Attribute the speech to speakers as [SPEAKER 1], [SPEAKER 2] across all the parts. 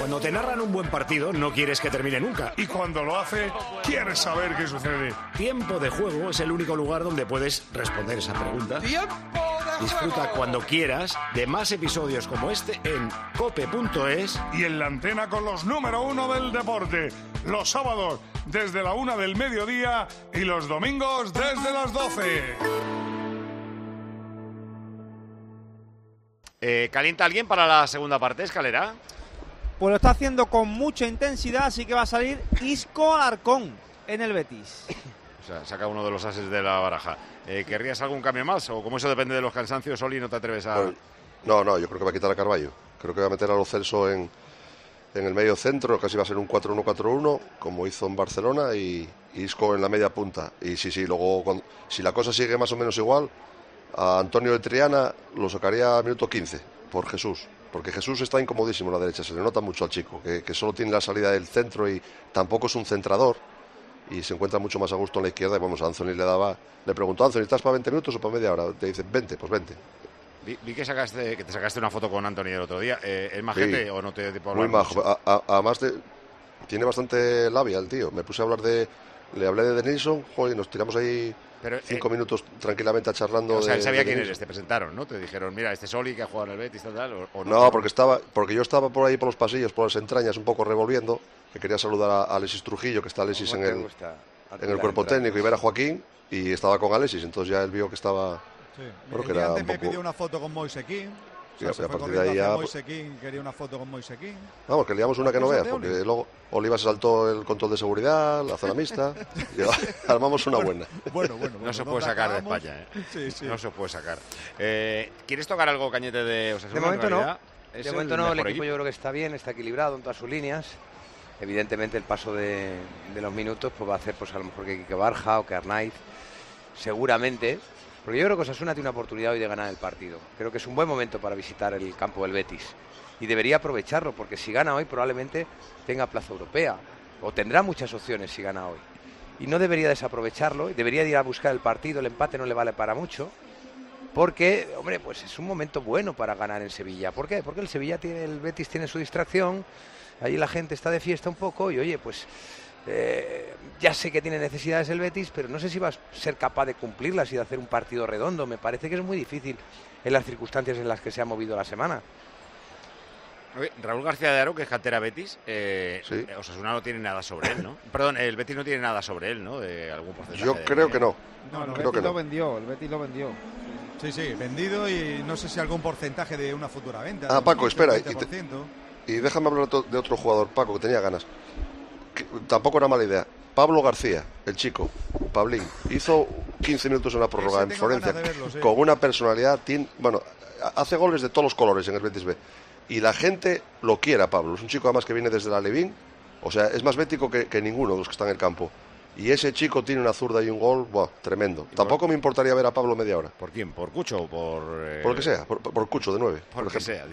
[SPEAKER 1] Cuando te narran un buen partido, no quieres que termine nunca.
[SPEAKER 2] Y cuando lo hace, quieres saber qué sucede.
[SPEAKER 1] Tiempo de Juego es el único lugar donde puedes responder esa pregunta.
[SPEAKER 3] ¡Tiempo de juego!
[SPEAKER 1] Disfruta cuando quieras de más episodios como este en cope.es
[SPEAKER 2] y en la antena con los número 1 del deporte. Los sábados desde la 1 del mediodía y los domingos desde las 12.
[SPEAKER 4] ¿Calienta alguien para la segunda parte, Escalera?
[SPEAKER 5] Pues lo está haciendo con mucha intensidad, así que va a salir Isco Alarcón en el Betis.
[SPEAKER 4] O sea, saca uno de los ases de la baraja. ¿Querrías algún cambio más? ¿O como eso depende de los cansancios, Oli, no te atreves a...?
[SPEAKER 6] No, yo creo que va a quitar a Carballo. Creo que va a meter a Lo Celso en el medio centro, casi va a ser un 4-1-4-1, como hizo en Barcelona, y Isco en la media punta. Y sí, luego, si la cosa sigue más o menos igual, a Antonio de Triana lo sacaría a minuto 15, por Jesús. Porque Jesús está incomodísimo a la derecha, se le nota mucho al chico, que solo tiene la salida del centro y tampoco es un centrador. Y se encuentra mucho más a gusto en la izquierda. Y vamos, a Anthony le preguntó: Anthony, ¿estás para 20 minutos o para media hora? Te dice 20, pues 20.
[SPEAKER 4] Vi que te sacaste una foto con Anthony el otro día. ¿Es majete o no te puedo hablar?
[SPEAKER 6] Muy majo. Además, tiene bastante labia el tío. Me puse a hablar le hablé de Denilson, y nos tiramos ahí 5 minutos tranquilamente charlando.
[SPEAKER 4] O sea, él sabía quién
[SPEAKER 6] eres,
[SPEAKER 4] eres, te presentaron, ¿no? Te dijeron, mira, este es Oli que ha jugado en el Betis, tal, o
[SPEAKER 6] no, porque yo estaba por ahí por los pasillos, por las entrañas, un poco revolviendo, que quería saludar a Alexis Trujillo, que está Alexis en el cuerpo técnico, y ver a Joaquín, y estaba con Alexis, entonces ya él vio que estaba...
[SPEAKER 7] Sí.
[SPEAKER 6] Bueno, que era un poco...
[SPEAKER 7] me pidió una foto con Moise Kean.
[SPEAKER 6] Sí, a partir de ahí ya...
[SPEAKER 7] Moise Kean, quería una foto con Moise Kean.
[SPEAKER 6] Vamos, que liamos una que no veas, porque luego Oliva se saltó el control de seguridad, la zona mixta, y armamos una buena.
[SPEAKER 7] Bueno.
[SPEAKER 4] No se puede sacar de España, ¿eh? Sí. No se puede sacar. ¿Quieres tocar algo, Cañete, de Osasuna?
[SPEAKER 8] De momento no.
[SPEAKER 4] Es
[SPEAKER 8] de momento no, el equipo
[SPEAKER 4] equipo
[SPEAKER 8] yo creo que está bien, está equilibrado en todas sus líneas. Evidentemente el paso de los minutos pues va a hacer pues a lo mejor que Barja o que Arnaiz, seguramente. Porque yo creo que Osasuna tiene una oportunidad hoy de ganar el partido. Creo que es un buen momento para visitar el campo del Betis. Y debería aprovecharlo, porque si gana hoy probablemente tenga plaza europea. O tendrá muchas opciones si gana hoy. Y no debería desaprovecharlo, y debería ir a buscar el partido. El empate no le vale para mucho. Porque, hombre, pues es un momento bueno para ganar en Sevilla. ¿Por qué? Porque el Betis tiene su distracción. Allí la gente está de fiesta un poco y, oye, pues... ya sé que tiene necesidades el Betis, pero no sé si va a ser capaz de cumplirlas y de hacer un partido redondo. Me parece que es muy difícil en las circunstancias en las que se ha movido la semana.
[SPEAKER 4] Raúl García de Haro, que es cantera Betis,
[SPEAKER 6] sí.
[SPEAKER 4] Osasuna no tiene nada sobre él, ¿no? Perdón, el Betis no tiene nada sobre él, ¿no? De algún porcentaje.
[SPEAKER 6] Yo creo que no.
[SPEAKER 5] No,
[SPEAKER 6] creo que no.
[SPEAKER 5] El Betis lo vendió.
[SPEAKER 7] Sí, vendido, y no sé si algún porcentaje de una futura venta.
[SPEAKER 6] Paco,
[SPEAKER 7] 15,
[SPEAKER 6] espera. Y déjame hablar de otro jugador, Paco, que tenía ganas. Que tampoco era mala idea. Pablo García, el chico, Pablín, hizo 15 minutos en la prórroga en Florencia, con una personalidad, hace goles de todos los colores en el Betis B. Y la gente lo quiere a Pablo. Es un chico además que viene desde la Levín, o sea, es más bético que ninguno de los que están en el campo. Y ese chico tiene una zurda y un gol, tremendo. Tampoco me importaría ver a Pablo media hora.
[SPEAKER 4] ¿Por quién? ¿Por Cucho o por...?
[SPEAKER 6] Por lo que sea, por Cucho de 9.
[SPEAKER 4] Por lo que sea.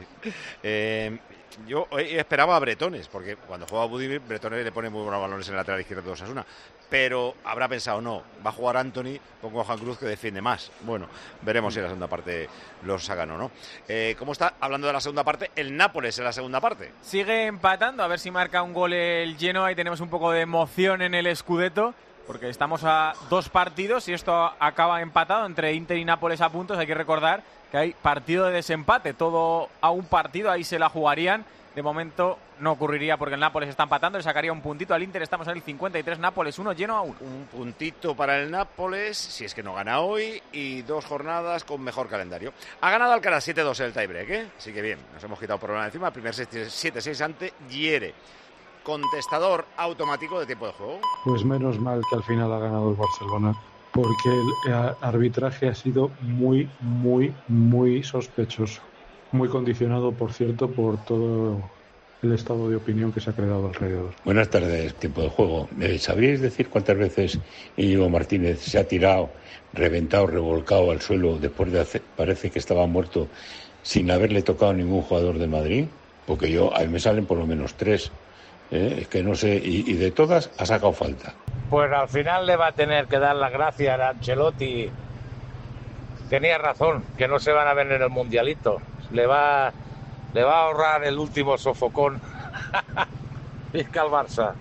[SPEAKER 4] Yo esperaba a Bretones, porque cuando juega Budimir, Bretones le pone muy buenos balones en el lateral izquierdo de Osasuna. Pero habrá pensado, no, va a jugar Anthony, pongo a Juan Cruz que defiende más. Bueno, veremos si en la segunda parte los sacan o no. ¿Cómo está, hablando de la segunda parte, el Nápoles en la segunda parte?
[SPEAKER 9] Sigue empatando, a ver si marca un gol el Genoa y tenemos un poco de emoción en el Scudetto, porque estamos a 2 partidos y esto acaba empatado entre Inter y Nápoles a puntos. Hay que recordar que hay partido de desempate, todo a un partido, ahí se la jugarían. De momento no ocurriría porque el Nápoles está empatando, le sacaría un puntito al Inter. Estamos en el 53, Nápoles 1, Genoa 1.
[SPEAKER 4] Un puntito para el Nápoles, si es que no gana hoy, y 2 jornadas con mejor calendario. Ha ganado Alcaraz 7-2 en el tiebreak, ¿eh? Así que bien, nos hemos quitado problema encima. El primer 7-6 ante Giere. Contestador automático de tiempo de juego.
[SPEAKER 10] Pues menos mal que al final ha ganado el Barcelona, porque el arbitraje ha sido muy, muy, muy sospechoso. Muy condicionado, por cierto, por todo el estado de opinión que se ha creado alrededor.
[SPEAKER 11] Buenas tardes, tiempo de juego. ¿Sabríais decir cuántas veces Íñigo Martínez se ha tirado, reventado, revolcado al suelo después de parece que estaba muerto, sin haberle tocado a ningún jugador de Madrid? Porque a mí me salen por lo menos 3. Es que no sé, y de todas ha sacado falta.
[SPEAKER 12] Pues al final le va a tener que dar las gracias a Ancelotti. Tenía razón, que no se van a ver en el Mundialito. Le va a ahorrar el último sofocón Visca el Barça.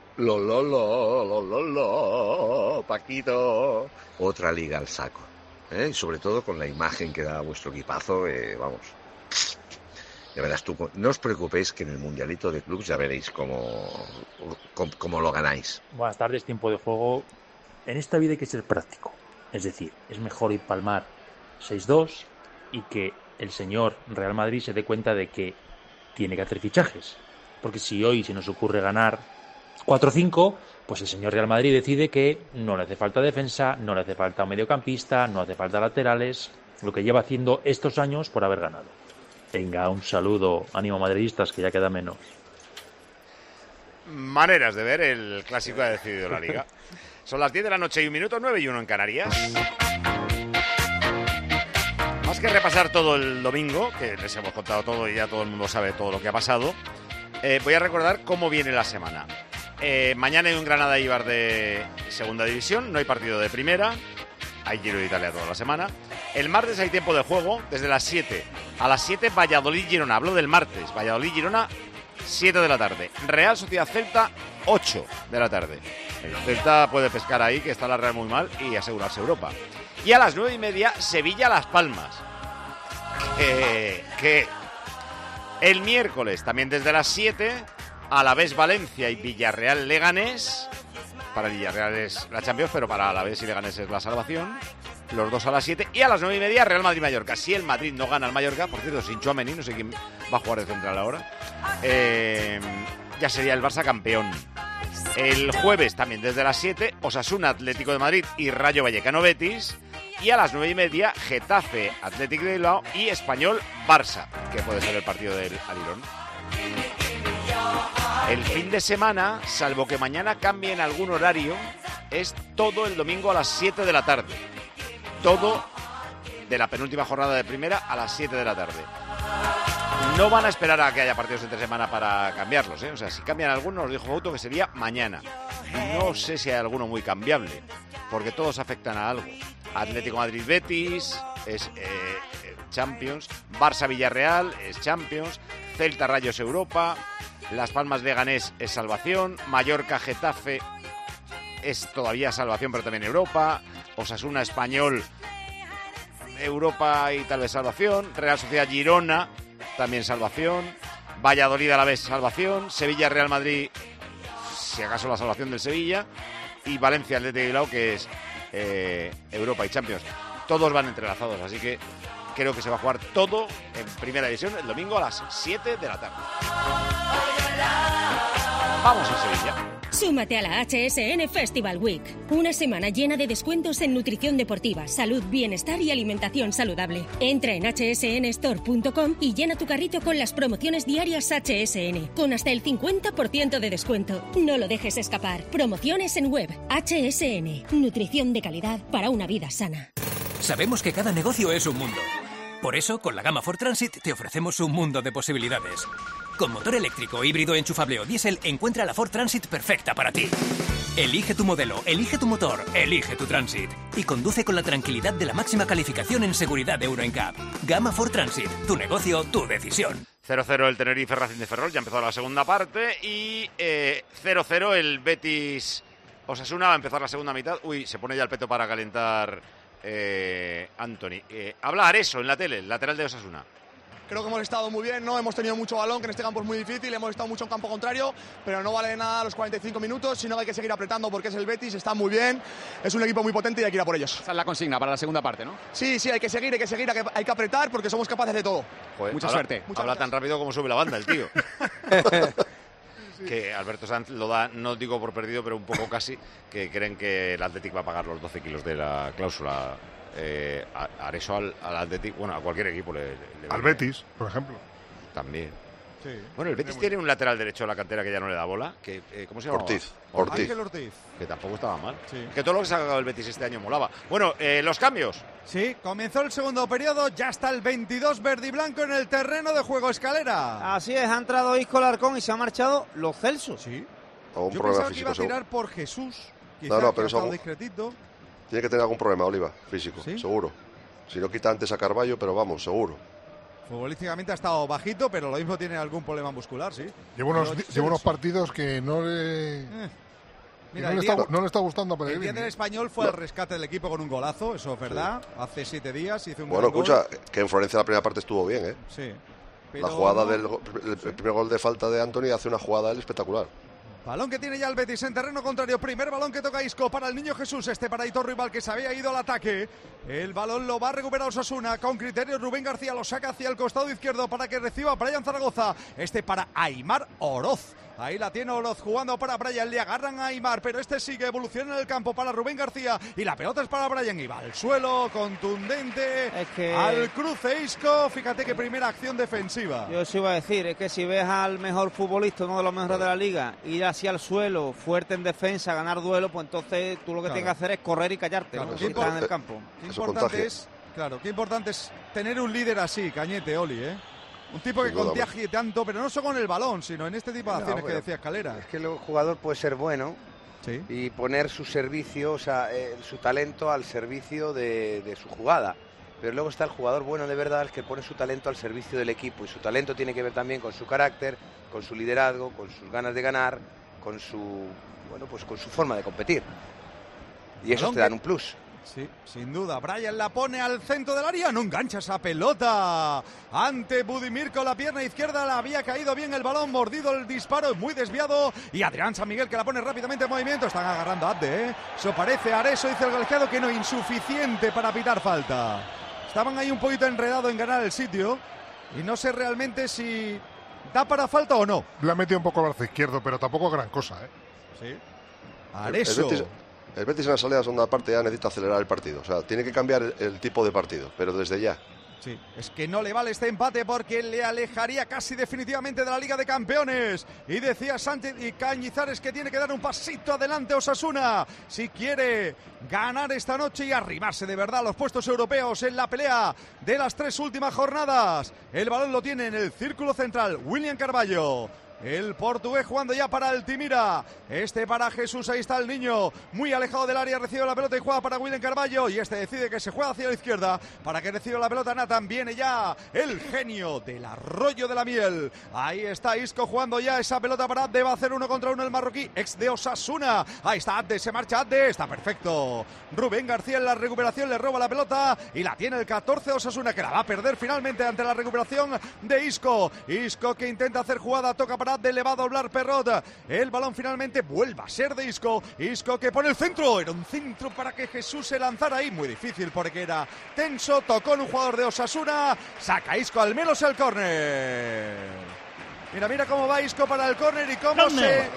[SPEAKER 3] Paquito. Otra liga al saco, ¿eh? Sobre todo con la imagen que da vuestro equipazo, vamos. Ya verás tú, no os preocupéis que en el Mundialito de Clubs ya veréis cómo lo ganáis.
[SPEAKER 13] Buenas tardes, tiempo de juego. En esta vida hay que ser práctico. Es decir, es mejor ir palmar 6-2 y que el señor Real Madrid se dé cuenta de que tiene que hacer fichajes. Porque si hoy se nos ocurre ganar 4-5, pues el señor Real Madrid decide que no le hace falta defensa, no le hace falta un mediocampista, no hace falta laterales, lo que lleva haciendo estos años por haber ganado. Venga, un saludo, ánimo madridistas, que ya queda menos.
[SPEAKER 4] Maneras de ver, el clásico ha decidido la Liga. Son las 10 de la noche y 1 minuto, 9 y 1 en Canarias. Más que repasar todo el domingo, que les hemos contado todo y ya todo el mundo sabe todo lo que ha pasado, voy a recordar cómo viene la semana. Mañana hay un Granada-Eibar de segunda división, no hay partido de primera, hay Giro de Italia toda la semana. El martes hay tiempo de juego, desde las 7. A las 7 Valladolid-Girona, hablo del martes, Valladolid-Girona 7 de la tarde. Real Sociedad-Celta 8 de la tarde. El Celta puede pescar ahí, que está la Real muy mal, y asegurarse Europa. Y a las 9:30 Sevilla-Las Palmas. Que el miércoles, también desde las 7, Alavés Valencia y Villarreal Leganés. Para el Villarreal es la Champions, pero para Alavés y Leganés es la salvación. Los dos a las 7. Y a las 9:30 Real Madrid-Mallorca. Si el Madrid no gana al Mallorca, por cierto, sin Tchouaméni, no sé quién va a jugar de central ahora, ya sería el Barça campeón. El jueves, también desde las 7, Osasuna, Atlético de Madrid y Rayo Vallecano Betis. Y a las 9:30, Getafe, Atlético de Bilbao y Español, Barça, que puede ser el partido del Alirón. El fin de semana, salvo que mañana cambie en algún horario, es todo el domingo a las 7 de la tarde. Todo de la penúltima jornada de primera a las 7 de la tarde. No van a esperar a que haya partidos entre semana para cambiarlos, ¿eh? O sea, si cambian algunos, nos dijo Fauto que sería mañana. No sé si hay alguno muy cambiable, porque todos afectan a algo. Atlético Madrid-Betis es Champions, Barça-Villarreal es Champions, Celta-Rayos Europa, Las Palmas-Leganés es salvación, Mallorca-Getafe es todavía salvación pero también Europa, Osasuna-Español Europa y tal vez salvación, Real Sociedad-Girona también salvación, Valladolid-Alavés salvación, Sevilla-Real Madrid si acaso la salvación del Sevilla y Valencia-Atlético de Bilbao que es Europa y Champions. Todos van entrelazados, así que creo que se va a jugar todo en primera división el domingo a las 7 de la tarde. Vamos a Sevilla.
[SPEAKER 14] Súmate a la HSN Festival Week. Una semana llena de descuentos en nutrición deportiva, salud, bienestar y alimentación saludable. Entra en hsnstore.com y llena tu carrito con las promociones diarias HSN, con hasta el 50% de descuento. No lo dejes escapar. Promociones en web. HSN. Nutrición de calidad para una vida sana.
[SPEAKER 15] Sabemos que cada negocio es un mundo. Por eso, con la gama Ford Transit te ofrecemos un mundo de posibilidades. Con motor eléctrico, híbrido, enchufable o diésel, encuentra la Ford Transit perfecta para ti. Elige tu modelo, elige tu motor, elige tu Transit. Y conduce con la tranquilidad de la máxima calificación en seguridad de Euro NCAP. Gama Ford Transit, tu negocio, tu decisión.
[SPEAKER 4] 0-0 el Tenerife Racing de Ferrol, ya empezó la segunda parte. Y 0-0 el Betis Osasuna, va a empezar la segunda mitad. Uy, se pone ya el peto para calentar Anthony. Habla Areso en la tele, el lateral de Osasuna.
[SPEAKER 16] Creo que hemos estado muy bien, ¿no? Hemos tenido mucho balón, que en este campo es muy difícil, hemos estado mucho en campo contrario, pero no vale de nada los 45 minutos, sino que hay que seguir apretando porque es el Betis, está muy bien, es un equipo muy potente y hay que ir a por ellos.
[SPEAKER 17] Esa es la consigna para la segunda parte, ¿no?
[SPEAKER 16] Sí, hay que seguir, hay que apretar porque somos capaces de todo.
[SPEAKER 4] Joder,
[SPEAKER 17] mucha suerte.
[SPEAKER 4] Habla tan rápido como sube la banda el tío. Que Alberto Sanz lo da, no digo por perdido, pero un poco casi, que creen que el Athletic va a pagar los 12 kilos de la cláusula. Areso al Athletic, bueno, a cualquier equipo
[SPEAKER 2] al Betis, por ejemplo.
[SPEAKER 4] También. Sí, bueno, el Betis tiene un lateral derecho a la cantera que ya no le da bola. Que, ¿cómo se llama?
[SPEAKER 6] Ortiz.
[SPEAKER 7] Ángel Ortiz.
[SPEAKER 4] Que tampoco estaba mal.
[SPEAKER 7] Sí.
[SPEAKER 4] Que todo lo que se ha sacado el Betis este año molaba. Bueno, los cambios.
[SPEAKER 7] Sí, comenzó el segundo periodo, ya está el 22 verde y blanco en el terreno de juego Escalera.
[SPEAKER 5] Así es, ha entrado Isco Alarcón y se ha marchado Los Celso.
[SPEAKER 7] Sí.
[SPEAKER 6] Yo
[SPEAKER 7] pensaba que iba a tirar por Jesús.
[SPEAKER 6] No, pero eso
[SPEAKER 7] discretito.
[SPEAKER 6] Tiene que tener algún problema, Oliva, físico, ¿sí? Seguro. Si no quita antes a Carballo, pero vamos, seguro.
[SPEAKER 7] Futbolísticamente ha estado bajito, pero lo mismo tiene algún problema muscular, sí.
[SPEAKER 2] Lleva unos partidos que no le...
[SPEAKER 7] Mira,
[SPEAKER 2] no le está gustando a
[SPEAKER 7] El día
[SPEAKER 2] Pellegrini.
[SPEAKER 7] del Español fue al rescate del equipo con un golazo, eso es verdad. Sí. Hace 7 días hizo un
[SPEAKER 6] Bueno,
[SPEAKER 7] gran
[SPEAKER 6] escucha,
[SPEAKER 7] gol.
[SPEAKER 6] que en Florencia la primera parte estuvo bien, ¿eh?
[SPEAKER 7] Sí.
[SPEAKER 6] La jugada el primer gol de falta de Anthony hace una jugada él espectacular.
[SPEAKER 7] Balón que tiene ya el Betis en terreno contrario. Primer balón que toca Isco para el Niño Jesús. Para Aitor Rival, que se había ido al ataque. El balón lo va a recuperar Osasuna. Con criterio Rubén García lo saca hacia el costado izquierdo para que reciba Brian Zaragoza. Para Aimar Oroz. Ahí la tiene Oroz jugando para Brian. Le agarran a Aimar, pero sigue evoluciona en el campo para Rubén García. Y la pelota es para Brian. Y va al suelo, contundente. Al cruce Isco. Fíjate que primera acción defensiva.
[SPEAKER 5] Yo sí iba a decir, es que si ves al mejor futbolista, uno de los mejores de la liga, ir hacia el suelo, fuerte en defensa, ganar duelo, pues entonces tú lo que tienes que hacer es correr y callarte.
[SPEAKER 7] Claro,
[SPEAKER 5] si estás en el campo.
[SPEAKER 7] Qué importante es tener un líder así, Cañete, Oli, ¿eh? Un tipo que contagie tanto, pero no solo con el balón, sino en este tipo de acciones que decía Escalera.
[SPEAKER 8] Es que el jugador puede ser bueno y poner su servicio, o sea, su talento al servicio de su jugada. Pero luego está el jugador bueno de verdad, el que pone su talento al servicio del equipo. Y su talento tiene que ver también con su carácter, con su liderazgo, con sus ganas de ganar, con su forma de competir. Y eso te dan un plus.
[SPEAKER 7] Sí, sin duda. Brian la pone al centro del área. No engancha esa pelota. Ante Budimir con la pierna izquierda. Le había caído bien el balón. Mordido el disparo. Muy desviado. Y Adrián San Miguel que la pone rápidamente en movimiento. Están agarrando a Abde, ¿eh? Eso parece Areso, dice el colegiado, que no, insuficiente para pitar falta. Estaban ahí un poquito enredados en ganar el sitio. Y no sé realmente si da para falta o no.
[SPEAKER 2] Le ha metido un poco el brazo izquierdo, pero tampoco gran cosa, ¿eh?
[SPEAKER 7] Sí. Areso.
[SPEAKER 6] El Betis en la salida de segunda parte ya necesita acelerar el partido. O sea, tiene que cambiar el tipo de partido, pero desde ya.
[SPEAKER 7] Sí, es que no le vale este empate porque le alejaría casi definitivamente de la Liga de Campeones. Y decía Sánchez y Cañizares que tiene que dar un pasito adelante Osasuna si quiere ganar esta noche y arrimarse de verdad a los puestos europeos en la pelea de las 3 últimas jornadas. El balón lo tiene en el círculo central William Carballo. El portugués jugando ya para Altimira. Para Jesús, ahí está el niño. Muy alejado del área, recibe la pelota y juega para William Carballo. Y decide que se juega hacia la izquierda para que reciba la pelota Nathan. Viene ya el genio del Arroyo de la Miel. Ahí está Isco jugando ya esa pelota para Abde. Va a hacer 1 contra 1 el marroquí, ex de Osasuna. Ahí está Abde, se marcha Abde. Está perfecto. Rubén García en la recuperación le roba la pelota y la tiene el 14 de Osasuna, que la va a perder finalmente ante la recuperación de Isco. Isco que intenta hacer jugada, toca para Abde, le va a doblar Perrot. El balón finalmente vuelve a ser de Isco. Isco que pone el centro. Era un centro para que Jesús se lanzara ahí. Muy difícil porque era tenso. Tocó en un jugador de Osasuna. Saca Isco al menos el córner. Mira cómo va Isco para el córner y cómo se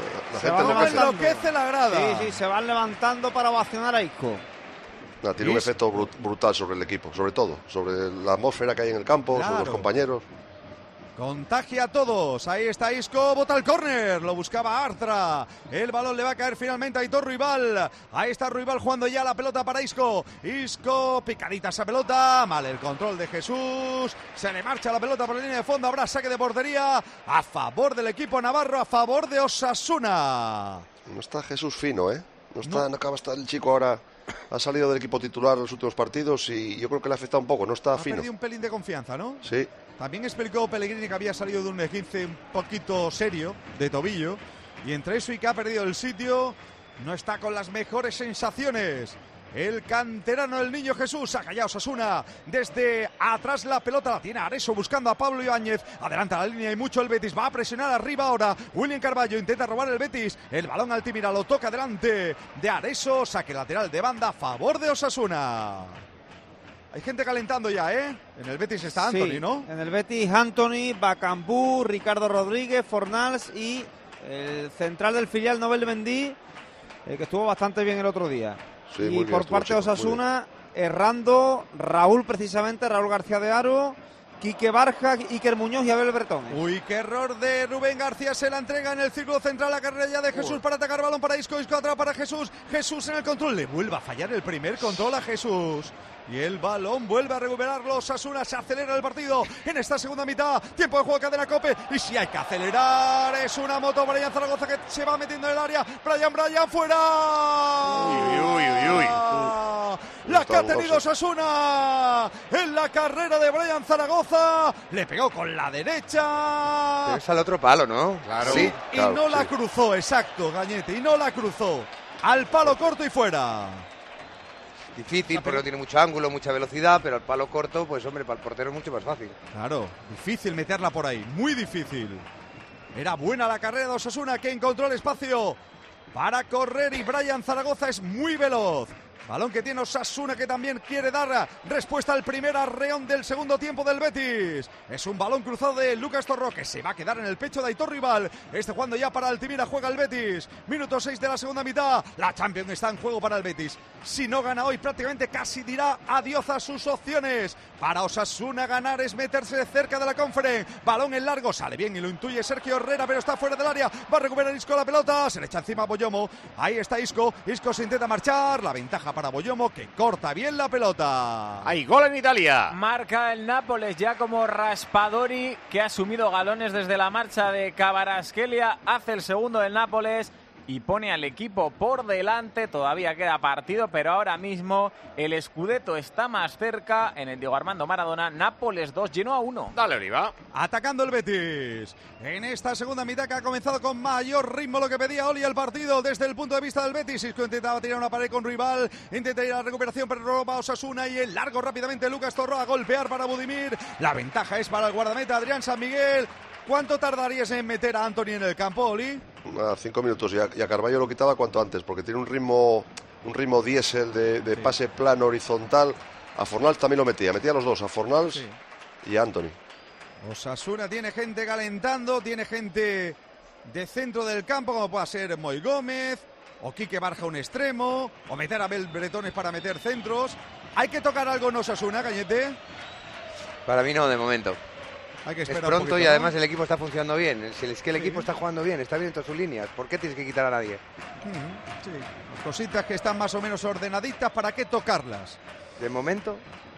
[SPEAKER 7] enloquece la grada.
[SPEAKER 5] Sí, se van levantando para ovacionar a Isco.
[SPEAKER 6] Tiene un efecto brutal sobre el equipo, sobre todo, sobre la atmósfera que hay en el campo, sobre los compañeros.
[SPEAKER 7] Contagia a todos. Ahí está Isco, bota el córner. Lo buscaba Artra. El balón le va a caer finalmente a Aitor Ruibal. Ahí está Ruibal jugando ya la pelota para Isco. Isco, picadita esa pelota. Mal el control de Jesús. Se le marcha la pelota por la línea de fondo. Habrá saque de portería a favor del equipo navarro, a favor de Osasuna.
[SPEAKER 6] No está Jesús fino, ¿eh? No acaba de estar el chico ahora. Ha salido del equipo titular en los últimos partidos y yo creo que le ha afectado un poco. No está fino.
[SPEAKER 7] Ha perdido un pelín de confianza, ¿no?
[SPEAKER 6] Sí.
[SPEAKER 7] También explicó Pellegrini que había salido de un esguince un poquito serio de tobillo y entre eso y que ha perdido el sitio no está con las mejores sensaciones. El canterano, el Niño Jesús, saca ya Osasuna desde atrás, la pelota la tiene Areso buscando a Pablo Ibáñez, adelanta la línea y mucho el Betis, va a presionar arriba ahora William Carballo, intenta robar el Betis, el balón Altimira lo toca delante de Areso, saque lateral de banda a favor de Osasuna. Hay gente calentando ya, ¿eh? En el Betis está Anthony,
[SPEAKER 5] sí,
[SPEAKER 7] ¿no?
[SPEAKER 5] En el Betis Anthony, Bacambú, Ricardo Rodríguez, Fornals y el central del filial Nobel Mendy, que estuvo bastante bien el otro día.
[SPEAKER 6] Sí,
[SPEAKER 5] y
[SPEAKER 6] bien,
[SPEAKER 5] por parte de Osasuna, errando Raúl precisamente, Raúl García de Haro, Quique Barja, Iker Muñoz y Abel Bretones.
[SPEAKER 7] Uy, qué error de Rubén García, se la entrega en el círculo central, la carrera ya de Jesús para atacar, balón para Isco, Isco atrás para Jesús, Jesús en el control, le vuelve a fallar el primer control a Jesús. Y el balón vuelve a recuperarlo Osasuna, se acelera el partido en esta segunda mitad, tiempo de juego cadena Cope, y si hay que acelerar, es una moto Brian Zaragoza que se va metiendo en el área, Brian fuera.
[SPEAKER 4] Uy.
[SPEAKER 7] La que ha tenido Osasuna en la carrera de Brian Zaragoza. Le pegó con la derecha.
[SPEAKER 8] Pero es al otro palo, ¿no?
[SPEAKER 7] Claro. Sí, claro, y no la cruzó, exacto, Gañete, y no la cruzó. Al palo corto y fuera.
[SPEAKER 8] Difícil, porque no tiene mucho ángulo, mucha velocidad, pero al palo corto, pues hombre, para el portero es mucho más fácil.
[SPEAKER 7] Claro, difícil meterla por ahí, muy difícil. Era buena la carrera de Osasuna, que encontró el espacio para correr, y Brian Zaragoza es muy veloz. Balón que tiene Osasuna, que también quiere dar respuesta al primer arreón del segundo tiempo del Betis. Es un balón cruzado de Lucas Torró, que se va a quedar en el pecho de Aitor Rival. Jugando ya para Altimira, juega el Betis. Minuto 6 de la segunda mitad. La Champions está en juego para el Betis. Si no gana hoy, prácticamente casi dirá adiós a sus opciones. Para Osasuna ganar es meterse cerca de la Conference. Balón en largo, sale bien y lo intuye Sergio Herrera, pero está fuera del área. Va a recuperar Isco la pelota, se le echa encima a Boyomo. Ahí está Isco. Isco se intenta marchar. La ventaja para Boyomo, que corta bien la pelota.
[SPEAKER 4] ¡Hay gol en Italia!
[SPEAKER 9] Marca el Nápoles ya como Raspadori, que ha asumido galones desde la marcha de Kvaratskhelia. Hace el segundo del Nápoles y pone al equipo por delante. Todavía queda partido, pero ahora mismo el Scudetto está más cerca en el Diego Armando Maradona. Nápoles 2, Genoa 1.
[SPEAKER 4] Dale, Oliva.
[SPEAKER 7] Atacando el Betis en esta segunda mitad, que ha comenzado con mayor ritmo, lo que pedía Oli el partido desde el punto de vista del Betis. Isco intentaba tirar una pared con Rival, intenta ir a la recuperación, pero roba Osasuna, y el largo rápidamente Lucas Torró a golpear para Budimir. La ventaja es para el guardameta Adrián San Miguel. ¿Cuánto tardarías en meter a Anthony en el campo, Oli?
[SPEAKER 6] 5 minutos, y a Carballo lo quitaba cuanto antes, porque tiene un ritmo diésel de pase plano horizontal. A Fornals también lo metía a los dos, a Fornals y a Anthony.
[SPEAKER 7] Osasuna tiene gente calentando, tiene gente de centro del campo, como pueda ser Moy Gómez, o Quique Barja un extremo, o meter a Bel Bretones para meter centros. ¿Hay que tocar algo en Osasuna, Cañete?
[SPEAKER 8] Para mí no, de momento.
[SPEAKER 7] Hay que
[SPEAKER 8] esperar es pronto, poquito, y además el equipo está funcionando bien. Es que el equipo está jugando bien, está bien en todas sus líneas. ¿Por qué tienes que quitar a nadie?
[SPEAKER 7] Sí, cositas que están más o menos ordenaditas, ¿para qué tocarlas?
[SPEAKER 8] De momento.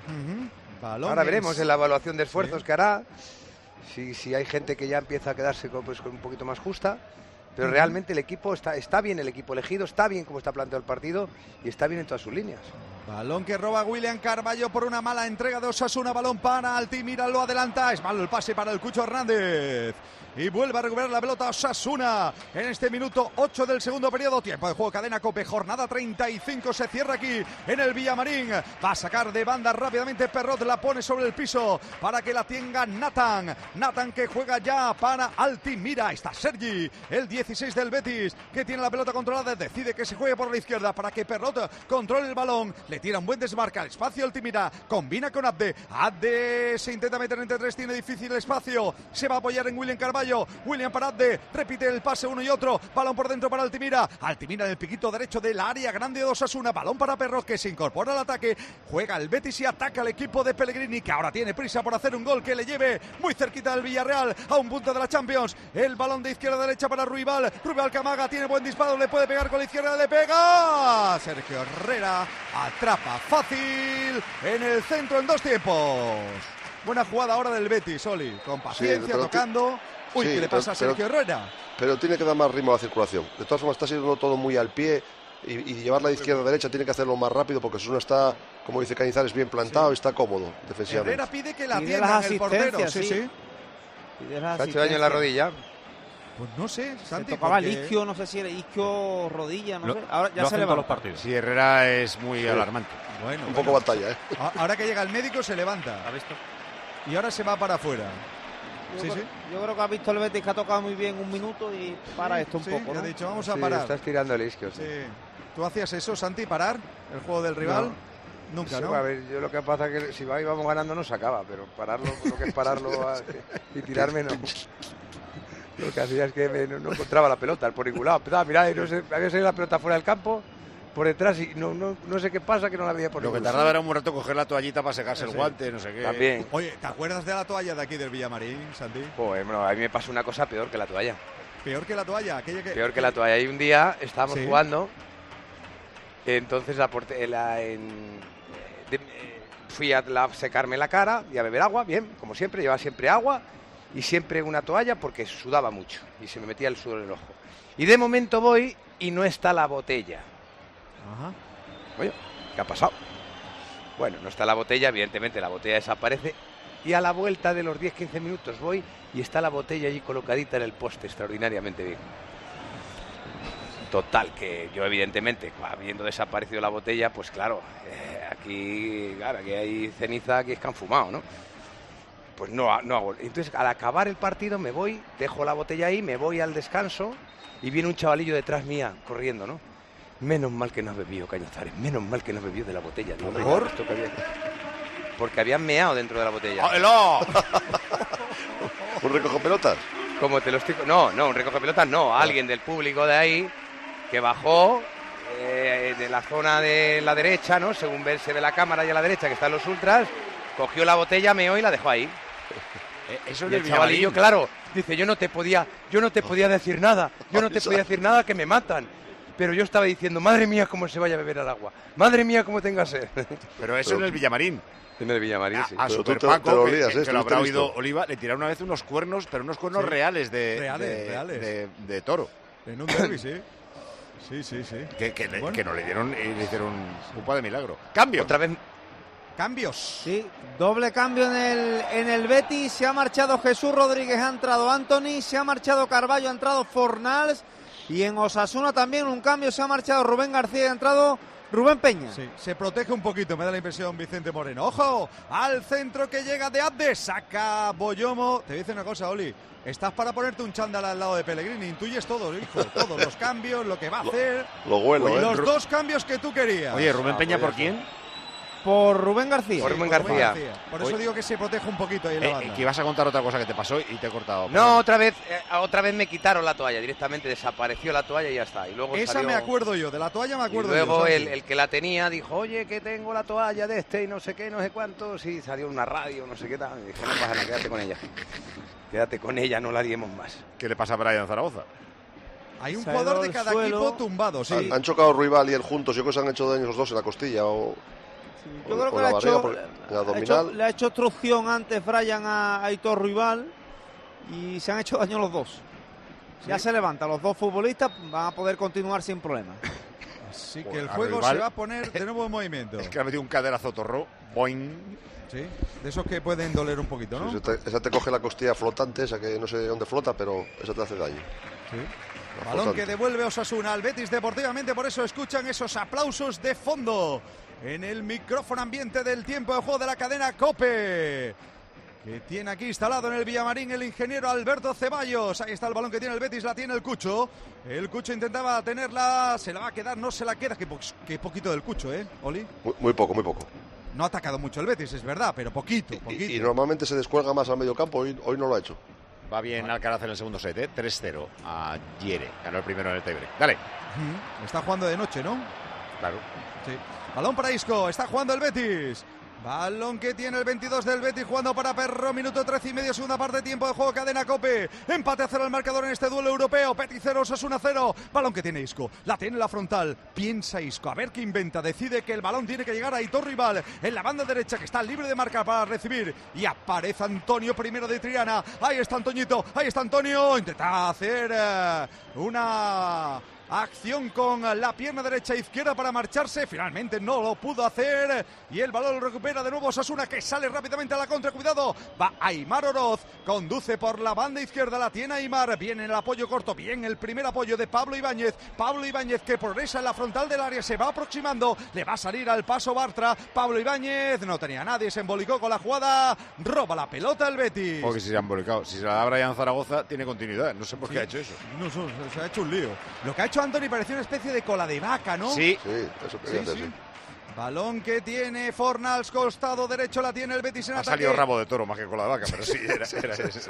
[SPEAKER 7] Ahora
[SPEAKER 8] veremos en la evaluación de esfuerzos que hará. Si hay gente que ya empieza a quedarse con un poquito más justa. Pero realmente el equipo está bien, el equipo elegido, está bien como está planteado el partido y está bien en todas sus líneas.
[SPEAKER 7] Balón que roba William Carballo por una mala entrega de Osasuna. Balón para Altimira, lo adelanta. Es malo el pase para el Cucho Hernández. Y vuelve a recuperar la pelota Osasuna en este minuto 8 del segundo periodo. Tiempo de juego, Cadena COPE, jornada 35. Se cierra aquí en el Villamarín. Va a sacar de banda rápidamente Perrot, la pone sobre el piso para que la tenga Nathan. Nathan, que juega ya para Altimira. Está Sergi, el 16 del Betis, que tiene la pelota controlada. Decide que se juegue por la izquierda para que Perrot controle el balón. Le tira un buen desmarca al espacio Altimira. Combina con Abde. Abde se intenta meter entre tres. Tiene difícil espacio. Se va a apoyar en William Carballo. William para Abde. Repite el pase uno y otro. Balón por dentro para Altimira. Altimira en el piquito derecho del área grande de Osasuna. Balón para Perrot, que se incorpora al ataque. Juega el Betis y ataca al equipo de Pellegrini, que ahora tiene prisa por hacer un gol que le lleve muy cerquita del Villarreal a un punto de la Champions. El balón de izquierda a derecha para Ruibal. Ruibal Camaga tiene buen disparo. Le puede pegar con la izquierda. Le pega. Sergio Herrera atrapa fácil en el centro en dos tiempos. Buena jugada ahora del Betis, Oli. Con paciencia, tocando. Uy, ¿qué le pasa a Sergio Herrera?
[SPEAKER 6] Pero tiene que dar más ritmo a la circulación. De todas formas, está siendo todo muy al pie. Y llevarla de izquierda a derecha tiene que hacerlo más rápido, porque Osasuna está, como dice Cañizares, bien plantado y está cómodo defensivamente.
[SPEAKER 7] Herrera pide que la atienda el portero. Sí.
[SPEAKER 8] ¿Se ha hecho daño en la rodilla?
[SPEAKER 7] Pues no sé, Santi.
[SPEAKER 5] Se tocaba el isquio, no sé si era isquio o rodilla, no sé. Ahora ya se
[SPEAKER 4] levanta los partidos. Sí, Herrera es muy alarmante.
[SPEAKER 7] Bueno,
[SPEAKER 6] un poco batalla, ¿eh?
[SPEAKER 7] Ahora que llega el médico se levanta.
[SPEAKER 4] ¿Ha visto?
[SPEAKER 7] Y ahora se va para afuera.
[SPEAKER 5] Yo creo que ha visto el Betis, que ha tocado muy bien un minuto y para esto un poco, ¿no?
[SPEAKER 7] Ha dicho, vamos a parar.
[SPEAKER 8] Estás tirando el isquio.
[SPEAKER 7] Sí. ¿Tú hacías eso, Santi, parar el juego del rival?
[SPEAKER 8] No.
[SPEAKER 7] Nunca,
[SPEAKER 8] sí,
[SPEAKER 7] ¿no?
[SPEAKER 8] A ver, yo lo que pasa es que si íbamos ganando no se acaba, pero pararlo, lo que es pararlo y tirarme no. Lo que hacía es que no encontraba la pelota por ningún lado. Mira, no sé, había salido la pelota fuera del campo, por detrás, y no sé qué pasa, que no la veía por
[SPEAKER 4] ningún lado. Lo que tardaba era un rato coger la toallita para secarse el guante, no sé qué.
[SPEAKER 8] También.
[SPEAKER 7] Oye, ¿te acuerdas de la toalla de aquí del Villamarín, Santi?
[SPEAKER 8] Pues bueno, a mí me pasó una cosa peor que la toalla.
[SPEAKER 7] ¿Peor que la toalla? Aquella que...
[SPEAKER 8] Peor que la toalla. Y un día estábamos jugando, entonces fui a secarme la cara y a beber agua, bien, como siempre, llevaba siempre agua y siempre una toalla porque sudaba mucho y se me metía el sudor en el ojo. Y de momento voy y no está la botella.
[SPEAKER 7] Ajá.
[SPEAKER 8] Oye, ¿Qué ha pasado? Bueno, no está la botella, evidentemente la botella desaparece. Y a la vuelta de los 10-15 minutos voy y está la botella allí colocadita en el poste, extraordinariamente bien. Total, que yo evidentemente, habiendo desaparecido la botella, pues claro, aquí hay ceniza, aquí es que han fumado, ¿no? Pues no hago. Entonces, al acabar el partido me voy, dejo la botella ahí, me voy al descanso y viene un chavalillo detrás mía corriendo, ¿no? Menos mal que no has bebido, Cañizares, menos mal que no has bebido de la botella. Digo,
[SPEAKER 6] ¿Por?
[SPEAKER 8] Porque habían meado dentro de la botella.
[SPEAKER 4] ¡No!
[SPEAKER 6] ¿Un recogepelotas?
[SPEAKER 8] Como te lo estoy... No, un recogepelotas no. Alguien del público de ahí que bajó de la zona de la derecha, ¿no? Según se ve la cámara y a la derecha que están los ultras, cogió la botella, meó y la dejó ahí.
[SPEAKER 4] Eso
[SPEAKER 8] y el chavalillo, claro, dice, yo no te podía decir nada, que me matan. Pero yo estaba diciendo, madre mía, cómo se vaya a beber al agua. Madre mía, cómo tenga sed.
[SPEAKER 4] Pero eso en el Villamarín.
[SPEAKER 8] En el Villamarín, sí.
[SPEAKER 4] A Super Paco, que lo habrá oído Oliva, le tiraron una vez unos cuernos, pero unos cuernos reales de toro.
[SPEAKER 7] En un derbi, sí. Sí.
[SPEAKER 4] Que no le dieron y le hicieron un par de milagro. ¡Cambio!
[SPEAKER 8] Otra vez.
[SPEAKER 7] Cambios.
[SPEAKER 5] Sí, doble cambio en el Betis. Se ha marchado Jesús Rodríguez, ha entrado Antony, se ha marchado Carballo, ha entrado Fornals. Y en Osasuna también un cambio, se ha marchado Rubén García y ha entrado Rubén Peña.
[SPEAKER 7] Sí, se protege un poquito, me da la impresión Vicente Moreno. ¡Ojo! Al centro que llega de Abde, saca Boyomo. Te dice una cosa, Oli, estás para ponerte un chándal al lado de Pellegrini, intuyes todo, hijo, todos los cambios, lo que va a hacer.
[SPEAKER 6] Lo bueno,
[SPEAKER 7] Los dos cambios que tú querías.
[SPEAKER 4] Oye, Rubén Peña, ¿por quién?
[SPEAKER 5] Por Rubén García.
[SPEAKER 8] Por Rubén García.
[SPEAKER 7] Por eso digo que se protege un poquito ahí en la banda.
[SPEAKER 4] Que ibas a contar otra cosa que te pasó y te he cortado.
[SPEAKER 8] No, otra vez me quitaron la toalla, directamente desapareció la toalla y ya está. Y luego
[SPEAKER 7] esa
[SPEAKER 8] salió...
[SPEAKER 7] me acuerdo yo, de la toalla me acuerdo
[SPEAKER 8] y luego
[SPEAKER 7] yo.
[SPEAKER 8] el que la tenía dijo, oye, que tengo la toalla de este y no sé qué, no sé cuántos. Y salió una radio, no sé qué tal. Y dije, no pasa nada, quédate con ella. Quédate con ella, no la liemos más.
[SPEAKER 4] ¿Qué le pasa a Brian Zaragoza?
[SPEAKER 7] Hay un jugador de cada equipo tumbado, sí.
[SPEAKER 6] Han chocado Ruibal y él juntos, yo creo que se han hecho daños los dos en la costilla o...
[SPEAKER 5] Yo creo que le ha hecho obstrucción antes Brian a Aitor Ruibal y se han hecho daño los dos. ¿Sí? Ya se levanta, los dos futbolistas van a poder continuar sin problemas.
[SPEAKER 7] Así que el juego se va a poner de nuevo en movimiento.
[SPEAKER 4] Es que ha metido un caderazo Torró, boing.
[SPEAKER 7] Sí, de esos que pueden doler un poquito, ¿no?
[SPEAKER 6] Sí, esa te coge la costilla flotante, esa que no sé dónde flota, pero esa te hace daño.
[SPEAKER 7] Sí. Balón que devuelve Osasuna al Betis deportivamente, por eso escuchan esos aplausos de fondo en el micrófono ambiente del tiempo de juego de la cadena COPE, que tiene aquí instalado en el Villamarín el ingeniero Alberto Ceballos. Ahí está el balón que tiene el Betis, la tiene el Cucho. El Cucho intentaba tenerla, se la va a quedar, no se la queda. Qué poquito del Cucho, Oli.
[SPEAKER 6] Muy poco.
[SPEAKER 7] No ha atacado mucho el Betis, es verdad, pero poquito.
[SPEAKER 6] Y normalmente se descuelga más al medio campo, hoy no lo ha hecho.
[SPEAKER 4] Va bien Alcaraz en el segundo set, 3-0 a Yere. Ganó el primero en el tiebreak. Dale.
[SPEAKER 7] Está jugando de noche, ¿no?
[SPEAKER 4] Claro.
[SPEAKER 7] Sí. Balón para Isco, está jugando el Betis. Balón que tiene el 22 del Betis jugando para Perro, minuto 13 y medio, segunda parte, tiempo de juego, cadena COPE. Empate a 0 el marcador en este duelo europeo. Betis 0, Osasuna 0. Balón que tiene Isco, la tiene la frontal. Piensa Isco, a ver qué inventa. Decide que el balón tiene que llegar a Aitor Rival en la banda derecha, que está libre de marcar para recibir. Y aparece Antonio, primero de Triana. Ahí está Antoñito, ahí está Antonio. Intenta hacer una... acción con la pierna derecha e izquierda para marcharse, finalmente no lo pudo hacer y el balón lo recupera de nuevo Osasuna, que sale rápidamente a la contra, cuidado, va Aimar Oroz, conduce por la banda izquierda, la tiene Aimar, viene el apoyo corto, bien el primer apoyo de Pablo Ibáñez que progresa en la frontal del área, se va aproximando, le va a salir al paso Bartra, Pablo Ibáñez, no tenía nadie, se embolicó con la jugada, roba la pelota el Betis.
[SPEAKER 4] Porque si se ha embolicado, si se la da Brian Zaragoza tiene continuidad, no sé por qué ha hecho eso.
[SPEAKER 7] No, se ha hecho un lío. Lo que ha hecho Antony parecía una especie de cola de vaca, ¿no?
[SPEAKER 4] Sí,
[SPEAKER 6] eso quería hacer, sí.
[SPEAKER 7] Balón que tiene Fornals, costado derecho, la tiene el Betis en ataque.
[SPEAKER 4] Ha salido rabo de toro más que cola de vaca, pero sí, era eso.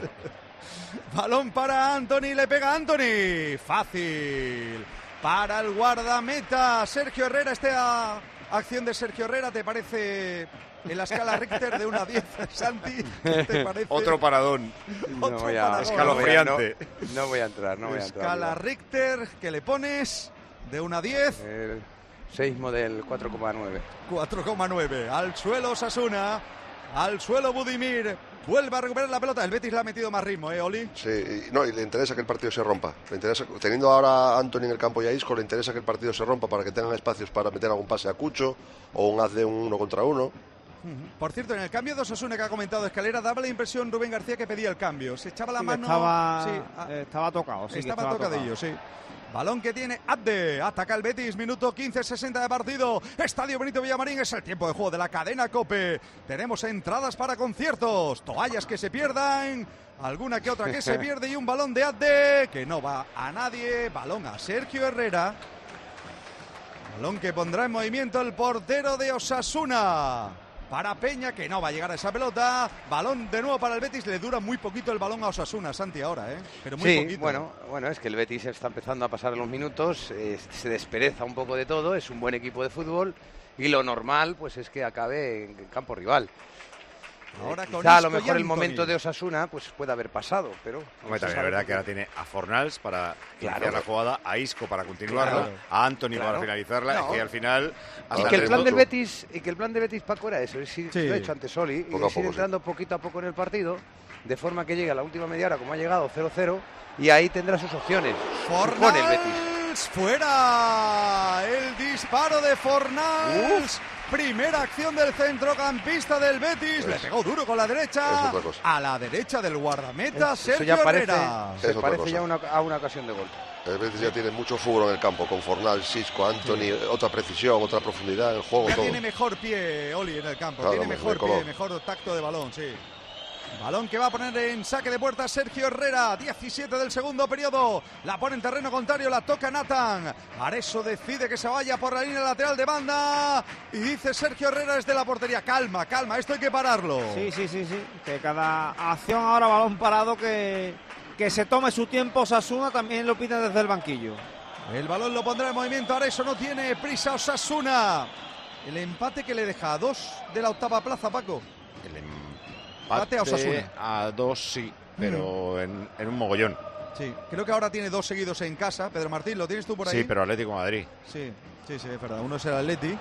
[SPEAKER 7] Balón para Antony, le pega Antony. Fácil. Para el guardameta Sergio Herrera. Esta acción de Sergio Herrera, ¿te parece en la escala Richter de 1 a 10, Santi? ¿Te parece?
[SPEAKER 4] Otro paradón. Escalofriante.
[SPEAKER 8] No voy a entrar.
[SPEAKER 7] Escala Richter, ¿qué le pones? De 1 a 10.
[SPEAKER 8] El seismo del 4,9.
[SPEAKER 7] 4,9. Al suelo Osasuna. Al suelo Budimir. Vuelve a recuperar la pelota. El Betis le ha metido más ritmo, Oli.
[SPEAKER 6] Sí, y le interesa que el partido se rompa. Le interesa, teniendo ahora a Antony en el campo y a Isco, le interesa que el partido se rompa para que tengan espacios para meter algún pase a Cucho o un haz de un 1 contra 1.
[SPEAKER 7] Por cierto, en el cambio de Osasuna que ha comentado Escalera, daba la impresión Rubén García que pedía el cambio. Se echaba la mano.
[SPEAKER 5] Estaba tocado. Sí,
[SPEAKER 7] estaba tocadillo, sí. Balón que tiene Abde. Ataca el Betis, minuto 15-60 de partido. Estadio Benito Villamarín, es el tiempo de juego de la cadena COPE. Tenemos entradas para conciertos, toallas que se pierdan, alguna que otra que se pierde y un balón de Abde que no va a nadie. Balón a Sergio Herrera. Balón que pondrá en movimiento el portero de Osasuna. Para Peña, que no va a llegar a esa pelota. Balón de nuevo para el Betis. Le dura muy poquito el balón a Osasuna, Santi, ahora, pero muy poquito.
[SPEAKER 8] Bueno, es que el Betis está empezando a pasar los minutos, se despereza un poco de todo, es un buen equipo de fútbol y lo normal pues es que acabe en campo rival.
[SPEAKER 7] Ahora
[SPEAKER 8] quizá a lo mejor el momento de Osasuna pues puede haber pasado, pero...
[SPEAKER 4] También es verdad que ahora tiene a Fornals para iniciar la jugada, a Isco para continuarla, a Antony para finalizarla, y que al final...
[SPEAKER 8] Y que el plan del Betis, Paco, era eso, lo ha hecho antes Oli, y es ir entrando poquito a poco en el partido, de forma que llegue a la última media hora, como ha llegado, 0-0, y ahí tendrá sus opciones.
[SPEAKER 7] Con el Betis. ¡Fuera! El disparo de Fornals. Primera acción del centrocampista del Betis. Le pegó duro con la derecha. A la derecha del guardameta, Sergio Herrera.
[SPEAKER 8] Se parece ya a una ocasión de gol.
[SPEAKER 6] El Betis ya tiene mucho fútbol en el campo, con Fornals, Isco, Antony, otra precisión, otra profundidad en el juego.
[SPEAKER 7] Ya
[SPEAKER 6] todo.
[SPEAKER 7] Tiene mejor pie, Oli, en el campo.
[SPEAKER 6] Claro,
[SPEAKER 7] tiene mejor pie, mejor tacto de balón, sí. Balón que va a poner en saque de puerta Sergio Herrera, 17 del segundo periodo. La pone en terreno contrario, la toca Nathan. Areso decide que se vaya por la línea lateral de banda. Y dice Sergio Herrera desde la portería: calma, esto hay que pararlo.
[SPEAKER 5] Sí. Que cada acción ahora, balón parado, que se tome su tiempo. Osasuna también lo pide desde el banquillo.
[SPEAKER 7] El balón lo pondrá en movimiento. Areso no tiene prisa Osasuna. El empate que le deja a 2 de la octava plaza, Paco.
[SPEAKER 4] El empate a Osasuna. A 2, sí, pero en un mogollón.
[SPEAKER 7] Sí, creo que ahora tiene 2 seguidos en casa. Pedro Martín, ¿lo tienes tú por ahí?
[SPEAKER 4] Sí, pero Atlético de Madrid.
[SPEAKER 7] Sí, es verdad. Uno es el Atleti.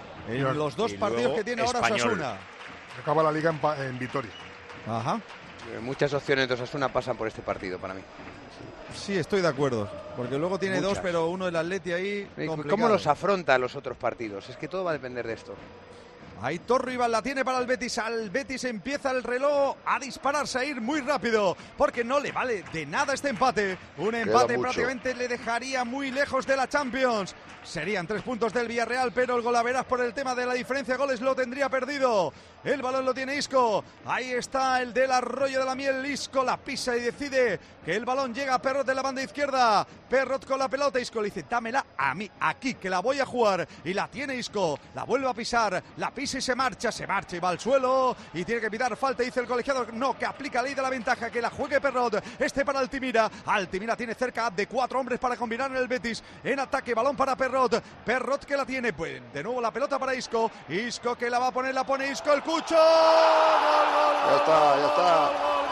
[SPEAKER 7] En los 2 partidos que tiene ahora Osasuna.
[SPEAKER 2] Acaba la liga en Vitoria.
[SPEAKER 7] Ajá.
[SPEAKER 8] Muchas opciones de Osasuna pasan por este partido para mí.
[SPEAKER 7] Sí, estoy de acuerdo. Porque luego tiene 2, pero uno el Atleti ahí. Complicado.
[SPEAKER 8] ¿Cómo los afronta los otros partidos? Es que todo va a depender de esto.
[SPEAKER 7] Aitor Rival la tiene para el Betis. Al Betis empieza el reloj a dispararse, a ir muy rápido, porque no le vale de nada este empate. Un empate prácticamente le dejaría muy lejos de la Champions. Serían 3 puntos del Villarreal, pero el golaveras por el tema de la diferencia de goles lo tendría perdido. El balón lo tiene Isco. Ahí está el del Arroyo de la Miel. Isco la pisa y decide que el balón llega a Perrot de la banda izquierda. Perrot con la pelota. Isco le dice: dámela a mí, aquí, que la voy a jugar. Y la tiene Isco. La vuelve a pisar. La pisa y se marcha y va al suelo. Y tiene que pitar falta, dice el colegiado. No, que aplica ley de la ventaja, que la juegue Perrot. Para Altimira. Altimira tiene cerca de 4 hombres para combinar en el Betis. En ataque, balón para Perrot. Perrot que la tiene. Pues de nuevo la pelota para Isco. Isco que la va a poner, la pone Isco. El Cucho. ¡Gol!
[SPEAKER 6] Ya está.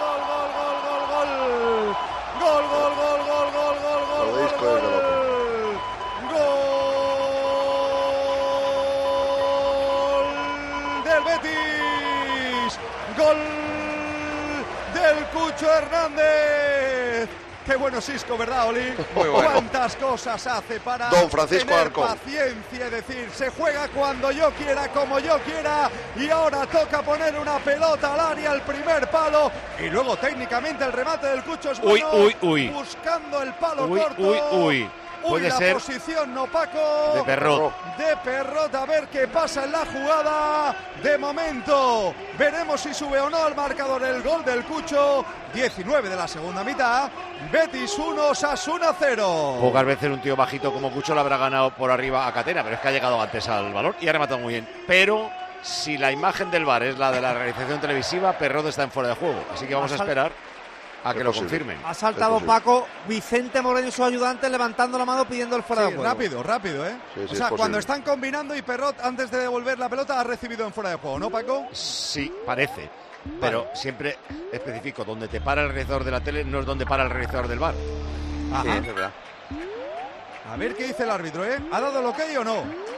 [SPEAKER 7] Del Betis. Gol del Cucho Hernández. Qué bueno es Isco, ¿verdad, Oli?
[SPEAKER 6] Muy bueno.
[SPEAKER 7] Cuántas cosas hace para
[SPEAKER 6] Don Francisco
[SPEAKER 7] tener
[SPEAKER 6] Arcón.
[SPEAKER 7] paciencia, es decir, se juega cuando yo quiera, como yo quiera, y ahora toca poner una pelota al área, al primer palo, y luego técnicamente el remate del Cucho es bueno, buscando el palo corto.
[SPEAKER 4] Puede
[SPEAKER 7] la
[SPEAKER 4] ser
[SPEAKER 7] posición, no, Paco.
[SPEAKER 4] de Perrot.
[SPEAKER 7] De Perrot, a ver qué pasa en la jugada. De momento, veremos si sube o no al marcador el gol del Cucho. 19 de la segunda mitad. Betis 1, Osasuna 0.
[SPEAKER 4] Pocas veces un tío bajito como Cucho le habrá ganado por arriba a Catena, pero es que ha llegado antes al balón y ha rematado muy bien. Pero si la imagen del VAR es la de la realización televisiva, Perrot está en fuera de juego. Así que vamos a esperar a que lo confirmen.
[SPEAKER 5] Ha saltado Paco, Vicente Moreno y su ayudante levantando la mano pidiendo el fuera de juego.
[SPEAKER 7] Rápido, ¿eh?
[SPEAKER 6] Sí,
[SPEAKER 7] o sea, cuando están combinando y Perrot antes de devolver la pelota ha recibido en fuera de juego, ¿no, Paco?
[SPEAKER 4] Sí, parece. Pero siempre especifico, donde te para el realizador de la tele no es donde para el realizador del VAR.
[SPEAKER 8] Ajá. Sí, es verdad.
[SPEAKER 7] A ver qué dice el árbitro, ¿eh? ¿Ha dado el ok o no?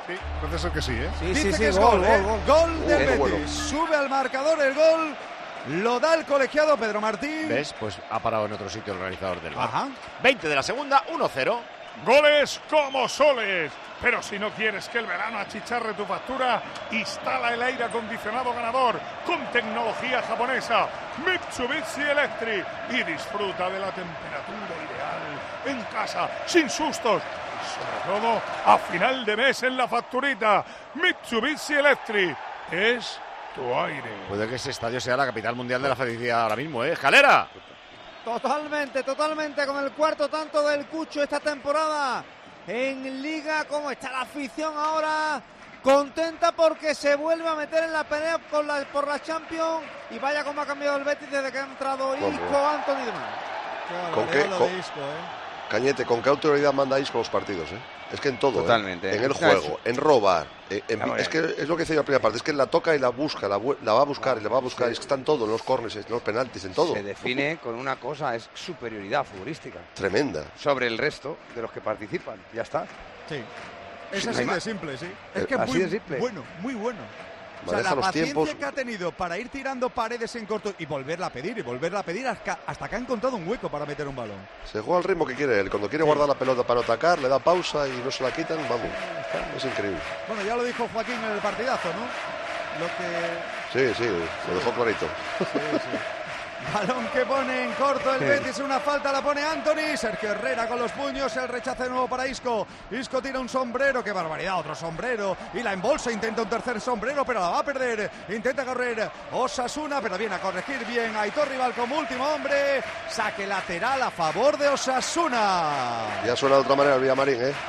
[SPEAKER 2] Sí, parece ser que sí, ¿eh?
[SPEAKER 7] Dice que es gol, gol del Betis. Bueno. Sube al marcador el gol. Lo da el colegiado Pedro Martín.
[SPEAKER 4] ¿Ves? Pues ha parado en otro sitio el organizador del VAR. 20 de la segunda, 1-0.
[SPEAKER 2] Goles como soles. Pero si no quieres que el verano achicharre tu factura, instala el aire acondicionado ganador con tecnología japonesa Mitsubishi Electric y disfruta de la temperatura ideal en casa, sin sustos. Y sobre todo, a final de mes en la facturita. Mitsubishi Electric es tu aire.
[SPEAKER 4] Puede que ese estadio sea la capital mundial de la felicidad ahora mismo, ¿eh? ¡Escalera!
[SPEAKER 5] Totalmente, con el cuarto tanto del Cucho esta temporada en Liga. ¿Cómo está la afición ahora? Contenta porque se vuelve a meter en la pelea por la Champions. Y vaya cómo ha cambiado el Betis desde que ha entrado Isco, Anthony y demás.
[SPEAKER 6] ¿Con qué? Cañete, ¿con qué autoridad manda Isco los partidos? Es que en todo,
[SPEAKER 8] totalmente.
[SPEAKER 6] En el juego, en robar. Es que es lo que decía en la primera parte, es que la toca y la busca, la va a buscar y la va a buscar. Es que están todos, en los córneres, en los penaltis, en todo.
[SPEAKER 8] Se define con una cosa, es superioridad futbolística.
[SPEAKER 6] Tremenda.
[SPEAKER 8] Sobre el resto de los que participan, ya está.
[SPEAKER 7] Sí. Es así de simple, sí. Es que
[SPEAKER 8] así
[SPEAKER 7] muy
[SPEAKER 8] de simple.
[SPEAKER 7] Bueno, muy bueno. O sea, la paciencia que ha tenido para ir tirando paredes en corto y volverla a pedir hasta que ha encontrado un hueco para meter un balón.
[SPEAKER 6] Se juega al ritmo que quiere él. Cuando quiere guardar la pelota para atacar, le da pausa y no se la quitan, vamos. Es increíble.
[SPEAKER 7] Bueno, ya lo dijo Joaquín en el partidazo, ¿no?
[SPEAKER 6] Sí, lo dejó clarito.
[SPEAKER 7] Sí. Balón que pone en corto el Betis, una falta la pone Anthony. Sergio Herrera con los puños, el rechace de nuevo para Isco. Isco tira un sombrero, qué barbaridad, otro sombrero. Y la embolsa, intenta un tercer sombrero, pero la va a perder. Intenta correr Osasuna, pero viene a corregir bien Aitor Rival como último hombre. Saque lateral a favor de Osasuna.
[SPEAKER 6] Ya suena de otra manera el Villamarín, ¿eh?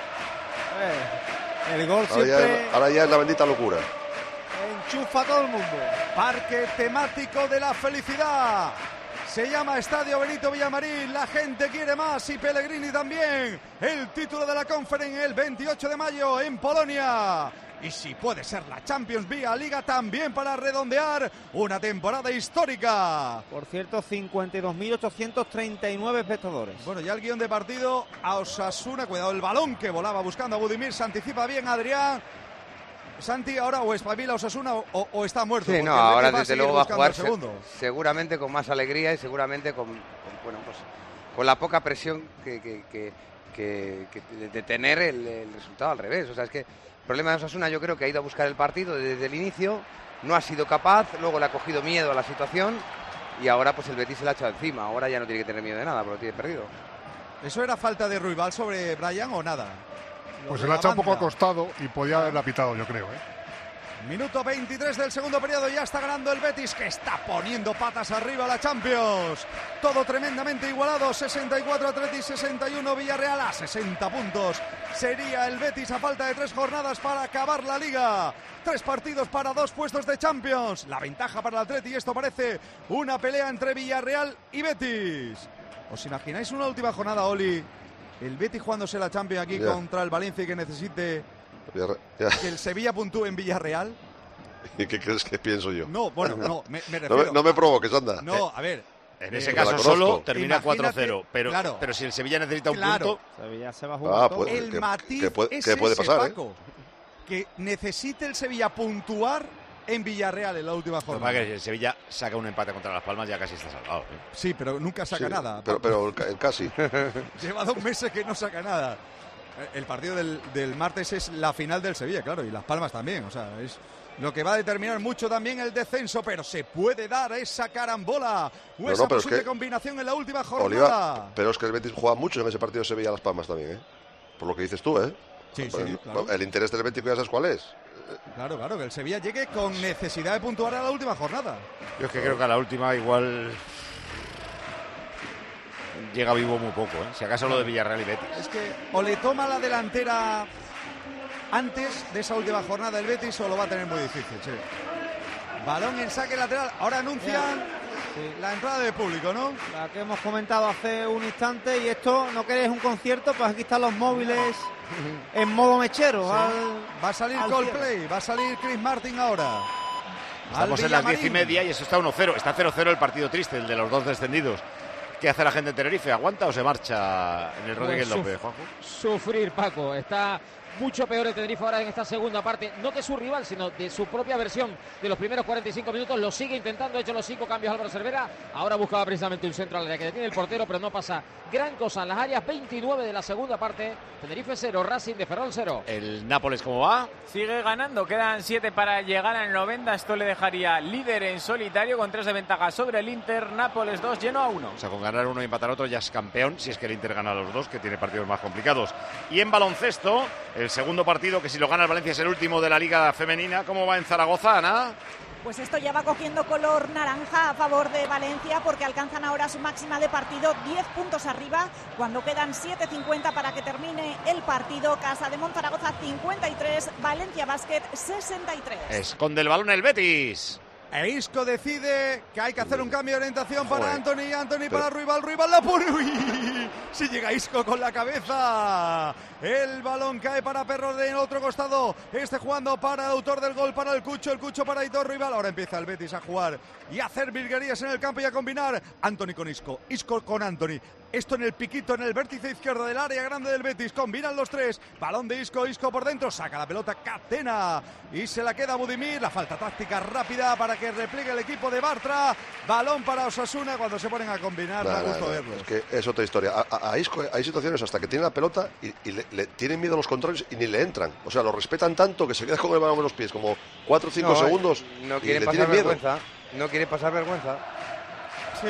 [SPEAKER 5] El gol siempre...
[SPEAKER 6] Ahora ya es la bendita locura.
[SPEAKER 5] Enchufa a todo el mundo.
[SPEAKER 7] Parque temático de la felicidad. Se llama Estadio Benito Villamarín. La gente quiere más y Pellegrini también. El título de la Conference el 28 de mayo en Polonia. Y si puede ser la Champions vía Liga también para redondear una temporada histórica.
[SPEAKER 5] Por cierto, 52.839 espectadores.
[SPEAKER 7] Bueno, ya el guión de partido a Osasuna. Cuidado el balón que volaba buscando a Budimir. Se anticipa bien Adrián. Santi, ahora o espabila Osasuna o está muerto.
[SPEAKER 8] Sí, no, ahora desde luego va a jugar seguramente con más alegría y seguramente con la poca presión de tener el resultado al revés. O sea, es que el problema de Osasuna yo creo que ha ido a buscar el partido desde el inicio, no ha sido capaz, luego le ha cogido miedo a la situación y ahora pues el Betis se la ha echado encima. Ahora ya no tiene que tener miedo de nada, porque lo tiene perdido.
[SPEAKER 7] ¿Eso era falta de Ruibal sobre Brian o nada?
[SPEAKER 2] Pues se le ha echado un poco acostado y podía haberla pitado, yo creo.
[SPEAKER 7] Minuto 23 del segundo periodo, ya está ganando el Betis, que está poniendo patas arriba a la Champions. Todo tremendamente igualado, 64 Atleti, 61 Villarreal a 60 puntos. Sería el Betis a falta de 3 jornadas para acabar la Liga. 3 partidos para 2 puestos de Champions. La ventaja para el Atleti, y esto parece una pelea entre Villarreal y Betis. ¿Os imagináis una última jornada, Oli? El Betis jugándose la Champions aquí contra el Valencia y que necesite que el Sevilla puntúe en Villarreal.
[SPEAKER 6] ¿Y qué crees que pienso yo?
[SPEAKER 7] No, bueno, no, me refiero...
[SPEAKER 6] No me provoques, anda.
[SPEAKER 7] No, a ver...
[SPEAKER 4] En ese caso solo termina 4-0,
[SPEAKER 7] claro,
[SPEAKER 4] pero si el Sevilla necesita un punto...
[SPEAKER 5] Sevilla se va a jugar todo.
[SPEAKER 7] El matiz
[SPEAKER 6] ¿qué puede pasar,
[SPEAKER 7] Paco, que necesite el Sevilla puntuar en Villarreal en la última jornada.
[SPEAKER 4] Que el Sevilla saca un empate contra Las Palmas, ya casi está salvado.
[SPEAKER 7] Sí, pero nunca saca nada.
[SPEAKER 6] Pero el casi.
[SPEAKER 7] Lleva 2 meses que no saca nada. El partido del martes es la final del Sevilla, claro, y Las Palmas también. O sea, es lo que va a determinar mucho también el descenso, pero se puede dar esa carambola o esa posible combinación en la última jornada.
[SPEAKER 6] Oliva, pero es que el Betis juega mucho en ese partido de Sevilla-Las Palmas también, ¿eh? Por lo que dices tú, ¿eh?
[SPEAKER 7] Sí, claro.
[SPEAKER 6] El interés del Betis ya sabes cuál es.
[SPEAKER 7] Claro, que el Sevilla llegue con necesidad de puntuar a la última jornada.
[SPEAKER 4] Yo es que creo que a la última igual llega vivo muy poco, ¿eh? Si acaso lo de Villarreal y Betis.
[SPEAKER 7] Es que o le toma la delantera antes de esa última jornada el Betis o lo va a tener muy difícil, sí. Balón en saque lateral. Ahora anuncian la entrada de público, ¿no?
[SPEAKER 5] La que hemos comentado hace un instante. Y esto, ¿no queréis un concierto? Pues aquí están los móviles en modo mechero.
[SPEAKER 7] Sí. Va a salir Coldplay, va a salir Chris Martin ahora.
[SPEAKER 4] Estamos en las 10:30 y eso está 1-0. Está 0-0 el partido triste, el de los 2 descendidos. ¿Qué hace la gente en Tenerife? ¿Aguanta o se marcha en el Rodríguez López, Juanjo?
[SPEAKER 17] Sufrir, Paco. Está mucho peor el Tenerife ahora en esta segunda parte, no de su rival, sino de su propia versión de los primeros 45 minutos. Lo sigue intentando, ha hecho los 5 cambios Álvaro Cervera. Ahora buscaba precisamente un centro al área que detiene el portero, pero no pasa gran cosa en las áreas. 29 de la segunda parte, Tenerife 0, Racing de Ferrol 0.
[SPEAKER 4] ¿El Nápoles cómo va?
[SPEAKER 9] Sigue ganando, quedan 7 para llegar al 90. Esto le dejaría líder en solitario con 3 de ventaja sobre el Inter. Nápoles 2, Genoa 1.
[SPEAKER 4] O sea, con ganar uno y empatar otro ya es campeón, si es que el Inter gana a los dos, que tiene partidos más complicados. Y en baloncesto, el segundo partido, que si lo gana el Valencia es el último de la Liga Femenina. ¿Cómo va en Zaragoza, Ana?
[SPEAKER 18] Pues esto ya va cogiendo color naranja a favor de Valencia, porque alcanzan ahora su máxima de partido, 10 puntos arriba, cuando quedan 7:50 para que termine el partido. Casa de Monzaragoza 53, Valencia Basket 63.
[SPEAKER 4] Esconde el balón el Betis.
[SPEAKER 7] E Isco decide que hay que hacer un cambio de orientación para Anthony para Ruibal la pone. ¡Uy! Si llega Isco con la cabeza. El balón cae para Perro del otro costado. Jugando para el autor del gol, para el Cucho para Aitor Ruibal. Ahora empieza el Betis a jugar y a hacer virguerías en el campo y a combinar. Anthony con Isco con Anthony. Esto en el piquito, en el vértice izquierdo del área grande del Betis. Combinan los tres. Balón de Isco por dentro. Saca la pelota Catena y se la queda Budimir. La falta táctica rápida para que repliegue el equipo de Bartra. Balón para Osasuna. Cuando se ponen a combinar, da gusto verlos.
[SPEAKER 6] Es que es otra historia. A Isco hay situaciones hasta que tiene la pelota y le tienen miedo a los controles y ni le entran. O sea, lo respetan tanto que se queda con el balón en los pies como 4 o 5 segundos.
[SPEAKER 8] No quiere pasar vergüenza. No quiere pasar vergüenza.
[SPEAKER 7] Sí.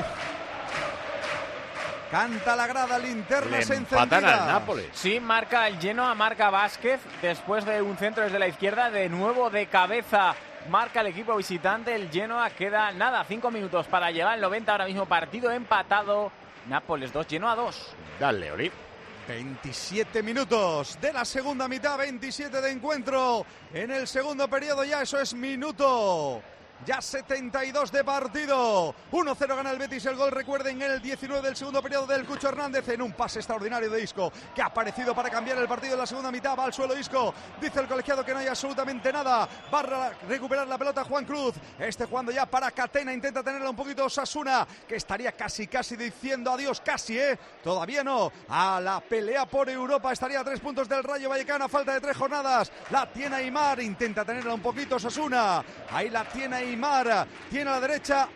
[SPEAKER 7] Canta la grada, linternas
[SPEAKER 4] empatan
[SPEAKER 7] encendidas.
[SPEAKER 4] al Nápoles.
[SPEAKER 9] Sí, marca el Genoa, marca Vázquez. Después de un centro desde la izquierda, de nuevo de cabeza. Marca el equipo visitante, el Genoa. Queda 5 minutos para llegar al 90. Ahora mismo partido empatado. Nápoles 2, Genoa 2.
[SPEAKER 4] Dale, Oli.
[SPEAKER 7] 27 minutos de la segunda mitad, 27 de encuentro. En el segundo periodo ya eso es minuto. Ya 72 de partido. 1-0 gana el Betis. El gol, recuerden, en el 19 del segundo periodo del Cucho Hernández, en un pase extraordinario de Isco, que ha aparecido para cambiar el partido en la segunda mitad. Va al suelo Isco. Dice el colegiado que no hay absolutamente nada. Va a recuperar la pelota Juan Cruz. Jugando ya para Catena. Intenta tenerla un poquito Osasuna, que estaría casi diciendo adiós. Todavía no. A la pelea por Europa. Estaría a 3 puntos del Rayo Vallecano. A falta de 3 jornadas. La tiene Aimar. Intenta tenerla un poquito Osasuna. Ahí la tiene Aimar, tiene a la derecha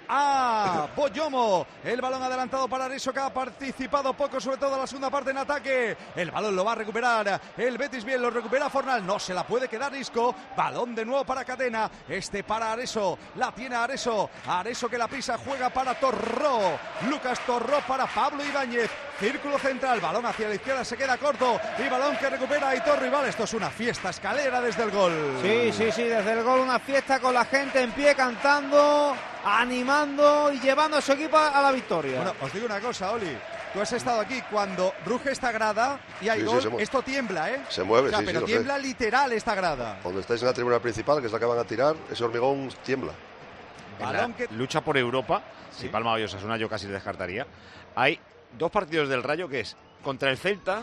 [SPEAKER 7] a Boyomo. El balón adelantado para Areso, que ha participado poco, sobre todo en la segunda parte en ataque. El balón lo va a recuperar el Betis, bien, lo recupera Fornal, no se la puede quedar Isco. Balón de nuevo para Catena, para Areso, la tiene Areso que la pisa, juega para Torró, Lucas Torró para Pablo Ibáñez. Círculo central, balón hacia la izquierda, se queda corto y balón que recupera Aitor Rival. Esto es una fiesta escalera desde el gol.
[SPEAKER 5] Sí, desde el gol una fiesta con la gente en pie, cantando, animando y llevando a su equipo a la victoria.
[SPEAKER 7] Bueno, os digo una cosa, Oli. Tú has estado aquí cuando ruge esta grada y hay gol, esto tiembla, ¿eh?
[SPEAKER 6] Se mueve,
[SPEAKER 7] pero tiembla literal esta grada.
[SPEAKER 6] Cuando estáis en la tribuna principal, que es la que van a tirar, ese hormigón tiembla.
[SPEAKER 4] Balón que lucha por Europa, ¿sí? Si Palma o Osasuna yo casi le descartaría. Hay 2 partidos del Rayo, que es contra el Celta,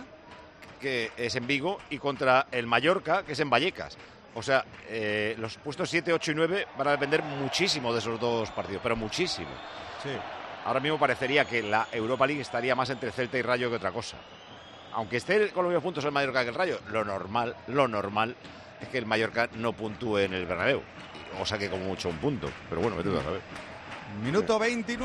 [SPEAKER 4] que es en Vigo, y contra el Mallorca, que es en Vallecas. O sea, los puestos 7, 8 y 9 van a depender muchísimo de esos 2 partidos, pero muchísimo.
[SPEAKER 7] Sí.
[SPEAKER 4] Ahora mismo parecería que la Europa League estaría más entre Celta y Rayo que otra cosa. Aunque esté con los mismos puntos el Mallorca que el Rayo, lo normal es que el Mallorca no puntúe en el Bernabéu. O saque como mucho un punto. Pero bueno, vete a saber.
[SPEAKER 7] Minuto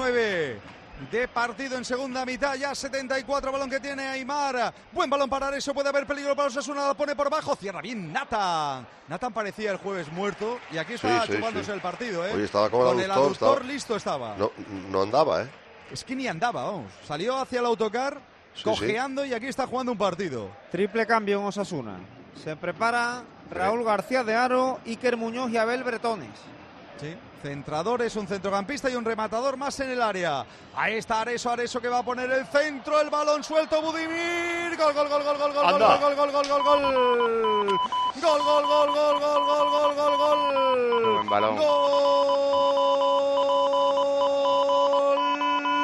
[SPEAKER 7] 29 de partido en segunda mitad, ya 74, balón que tiene Aimar. Buen balón para Areso, puede haber peligro para Osasuna, la pone por bajo, cierra bien Nathan. Nathan parecía el jueves muerto y aquí está chupándose el partido, ¿eh?
[SPEAKER 6] Oye, estaba con
[SPEAKER 7] el aductor listo estaba.
[SPEAKER 6] No andaba, ¿eh?
[SPEAKER 7] Es que ni andaba, vamos. Salió hacia el autocar, cojeando, y aquí está jugando un partido.
[SPEAKER 5] Triple cambio en Osasuna. Se prepara Raúl García de Aro, Iker Muñoz y Abel Bretones.
[SPEAKER 7] Sí, centradores, un centrocampista y un rematador más en el área. Ahí está Areso que va a poner el centro, el balón suelto, Budimir. Gol.
[SPEAKER 8] Buen balón.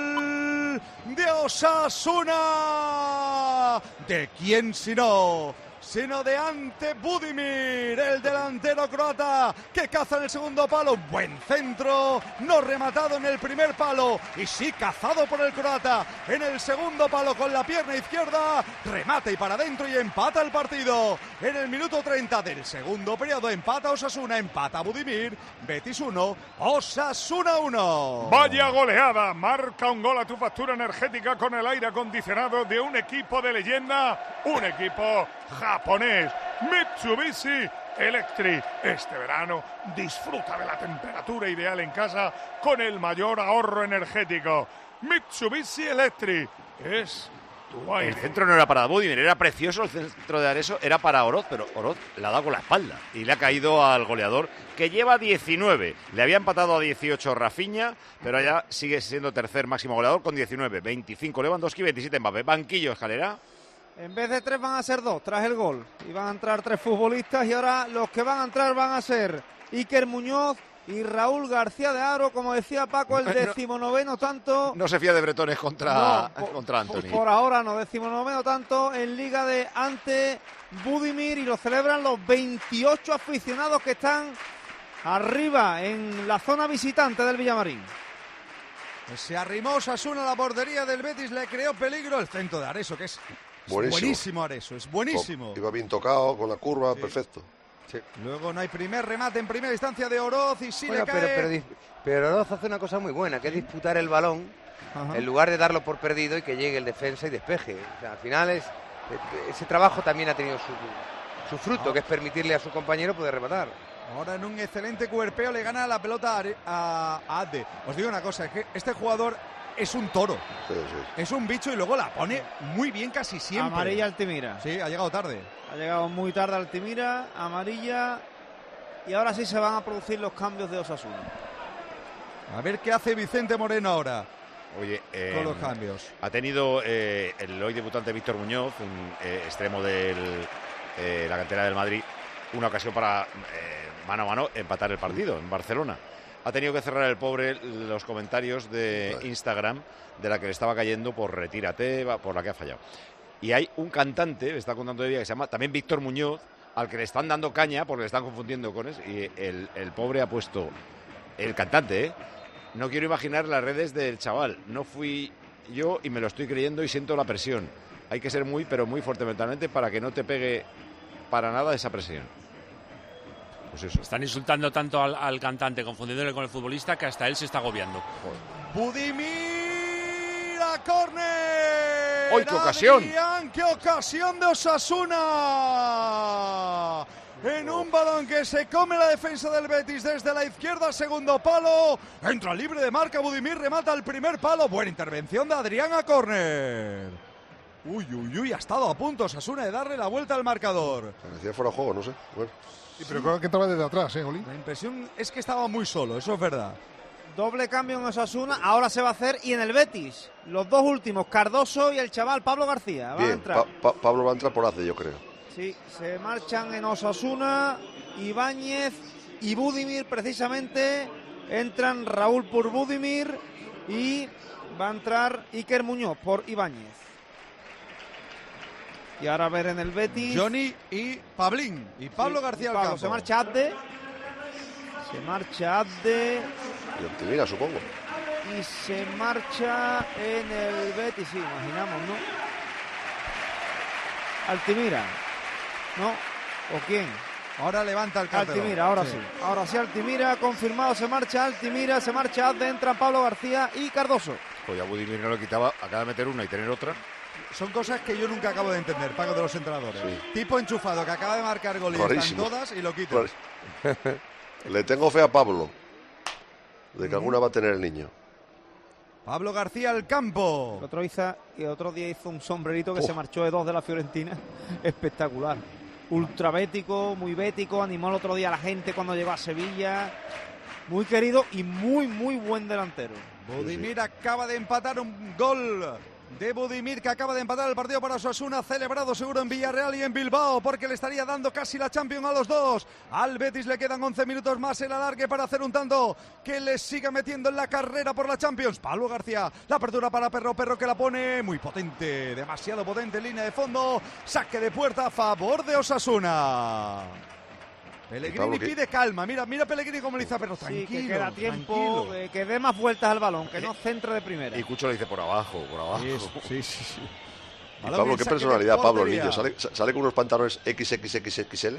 [SPEAKER 7] Gol de Osasuna. ¿De quién si no? sino de Ante Budimir, el delantero croata que caza en el segundo palo. Buen centro, no rematado en el primer palo y sí cazado por el croata en el segundo palo con la pierna izquierda. Remate y para adentro y empata el partido. En el minuto 30 del segundo periodo empata Osasuna, empata Budimir. Betis 1, Osasuna 1.
[SPEAKER 2] Vaya goleada, marca un gol a tu factura energética con el aire acondicionado de un equipo de leyenda, un equipo japonés, Mitsubishi Electric. Este verano disfruta de la temperatura ideal en casa con el mayor ahorro energético. Mitsubishi Electric es tu aire.
[SPEAKER 4] El centro no era para Budimir, era precioso el centro de Areso, era para Oroz, pero Oroz le ha dado con la espalda y le ha caído al goleador, que lleva 19. Le había empatado a 18 Rafinha, pero ya sigue siendo tercer máximo goleador con 19. 25 Lewandowski, 27 Mbappé. Banquillo, Escalera.
[SPEAKER 5] En vez de 3 van a ser 2 tras el gol. Y van a entrar 3 futbolistas y ahora los que van a entrar van a ser Iker Muñoz y Raúl García de Aro, como decía Paco, el 19º tanto.
[SPEAKER 4] No se fía de Bretones contra Antony.
[SPEAKER 5] Por ahora no, 19º tanto en Liga de Ante Budimir, y lo celebran los 28 aficionados que están arriba en la zona visitante del Villamarín.
[SPEAKER 7] Se arrimó Osasuna a la portería del Betis, le creó peligro el centro de Areso, que es buenísimo Areso, es buenísimo.
[SPEAKER 6] Iba bien tocado, con la curva, perfecto.
[SPEAKER 7] Sí. Luego no hay primer remate en primera instancia de Oroz y sí
[SPEAKER 8] bueno,
[SPEAKER 7] le cae.
[SPEAKER 8] Pero Oroz hace una cosa muy buena, que es disputar el balón en lugar de darlo por perdido y que llegue el defensa y despeje. O sea, al final ese trabajo también ha tenido su fruto, que es permitirle a su compañero poder rematar.
[SPEAKER 7] Ahora en un excelente cuerpeo le gana la pelota a Ade. Os digo una cosa, es que este jugador es un toro.
[SPEAKER 6] Sí, sí.
[SPEAKER 7] Es un bicho y luego la pone muy bien casi siempre.
[SPEAKER 5] Amarilla Altimira.
[SPEAKER 7] Sí, ha llegado tarde.
[SPEAKER 5] Ha llegado muy tarde Altimira, amarilla. Y ahora sí se van a producir los cambios de Osasuna.
[SPEAKER 7] A ver qué hace Vicente Moreno ahora.
[SPEAKER 4] Oye,
[SPEAKER 7] con los cambios.
[SPEAKER 4] Ha tenido el hoy debutante Víctor Muñoz, un extremo de la cantera del Madrid, una ocasión para mano a mano empatar el partido en Barcelona. Ha tenido que cerrar el pobre los comentarios de Instagram de la que le estaba cayendo por retírate, por la que ha fallado. Y hay un cantante, me está contando de día, que se llama también Víctor Muñoz, al que le están dando caña porque le están confundiendo con eso. Y el pobre ha puesto, el cantante, no quiero imaginar las redes del chaval. No fui yo y me lo estoy creyendo y siento la presión. Hay que ser muy, pero muy fuerte mentalmente para que no te pegue para nada esa presión. Pues eso.
[SPEAKER 19] Están insultando tanto al cantante, confundiéndole con el futbolista, que hasta él se está agobiando.
[SPEAKER 7] Budimir a córner.
[SPEAKER 4] ¡Hoy qué ocasión!
[SPEAKER 7] Adrián, ¡qué ocasión de Osasuna! En un balón que se come la defensa del Betis desde la izquierda, segundo palo. Entra libre de marca Budimir, remata el primer palo. Buena intervención de Adrián a córner. Uy, ha estado a punto Osasuna de darle la vuelta al marcador.
[SPEAKER 6] Parecía fuera de juego, no sé. Bueno.
[SPEAKER 20] Sí, pero creo que entraba desde atrás, Oli.
[SPEAKER 7] La impresión es que estaba muy solo, eso es verdad.
[SPEAKER 5] Doble cambio en Osasuna, ahora se va a hacer, y en el Betis, los dos últimos, Cardoso y el chaval Pablo García. Van a entrar.
[SPEAKER 6] Pablo va a entrar por Ace, yo creo.
[SPEAKER 5] Sí, se marchan en Osasuna, Ibáñez y Budimir precisamente. Entran Raúl por Budimir y va a entrar Iker Muñoz por Ibáñez. Y ahora a ver en el Betis.
[SPEAKER 7] Johnny y Pablín. Y Pablo García al campo.
[SPEAKER 5] Se marcha Abde.
[SPEAKER 6] Y Altimira, supongo.
[SPEAKER 5] Y se marcha en el Betis, sí, imaginamos, ¿no? Altimira. ¿No? ¿O quién?
[SPEAKER 7] Ahora levanta el cartelón.
[SPEAKER 5] Altimira, ahora sí. Ahora sí, Altimira, confirmado, se marcha Altimira, se marcha Abde, entran Pablo García y Cardoso.
[SPEAKER 4] Pues ya Budimir no lo quitaba, acaba de meter una y tener otra.
[SPEAKER 7] Son cosas que yo nunca acabo de entender, Paco, de los entrenadores.
[SPEAKER 6] Sí.
[SPEAKER 7] Tipo enchufado que acaba de marcar gol y están todas y lo quita.
[SPEAKER 6] Le tengo fe a Pablo, de que alguna va a tener el niño.
[SPEAKER 7] Pablo García al campo.
[SPEAKER 5] El otro día hizo un sombrerito que se marchó de 2 de la Fiorentina. Espectacular. Ultra bético, muy bético. Animó el otro día a la gente cuando llegó a Sevilla. Muy querido y muy buen delantero.
[SPEAKER 7] Budimir acaba de empatar un gol de Budimir, que acaba de empatar el partido para Osasuna, celebrado seguro en Villarreal y en Bilbao, porque le estaría dando casi la Champions a los dos. Al Betis le quedan 11 minutos más el alargue para hacer un tanto que le siga metiendo en la carrera por la Champions. Pablo García, la apertura para Perro que la pone muy potente, demasiado potente en línea de fondo, saque de puerta a favor de Osasuna. Pellegrini pide calma, mira Pellegrini como le dice a Perro, tranquilo,
[SPEAKER 5] que queda tiempo, que dé más vueltas al balón, que no centre de primera.
[SPEAKER 4] Y Cucho le dice por abajo.
[SPEAKER 7] Sí.
[SPEAKER 6] Y Pablo, qué personalidad, Pablo, el niño, sale con unos pantalones XXXXL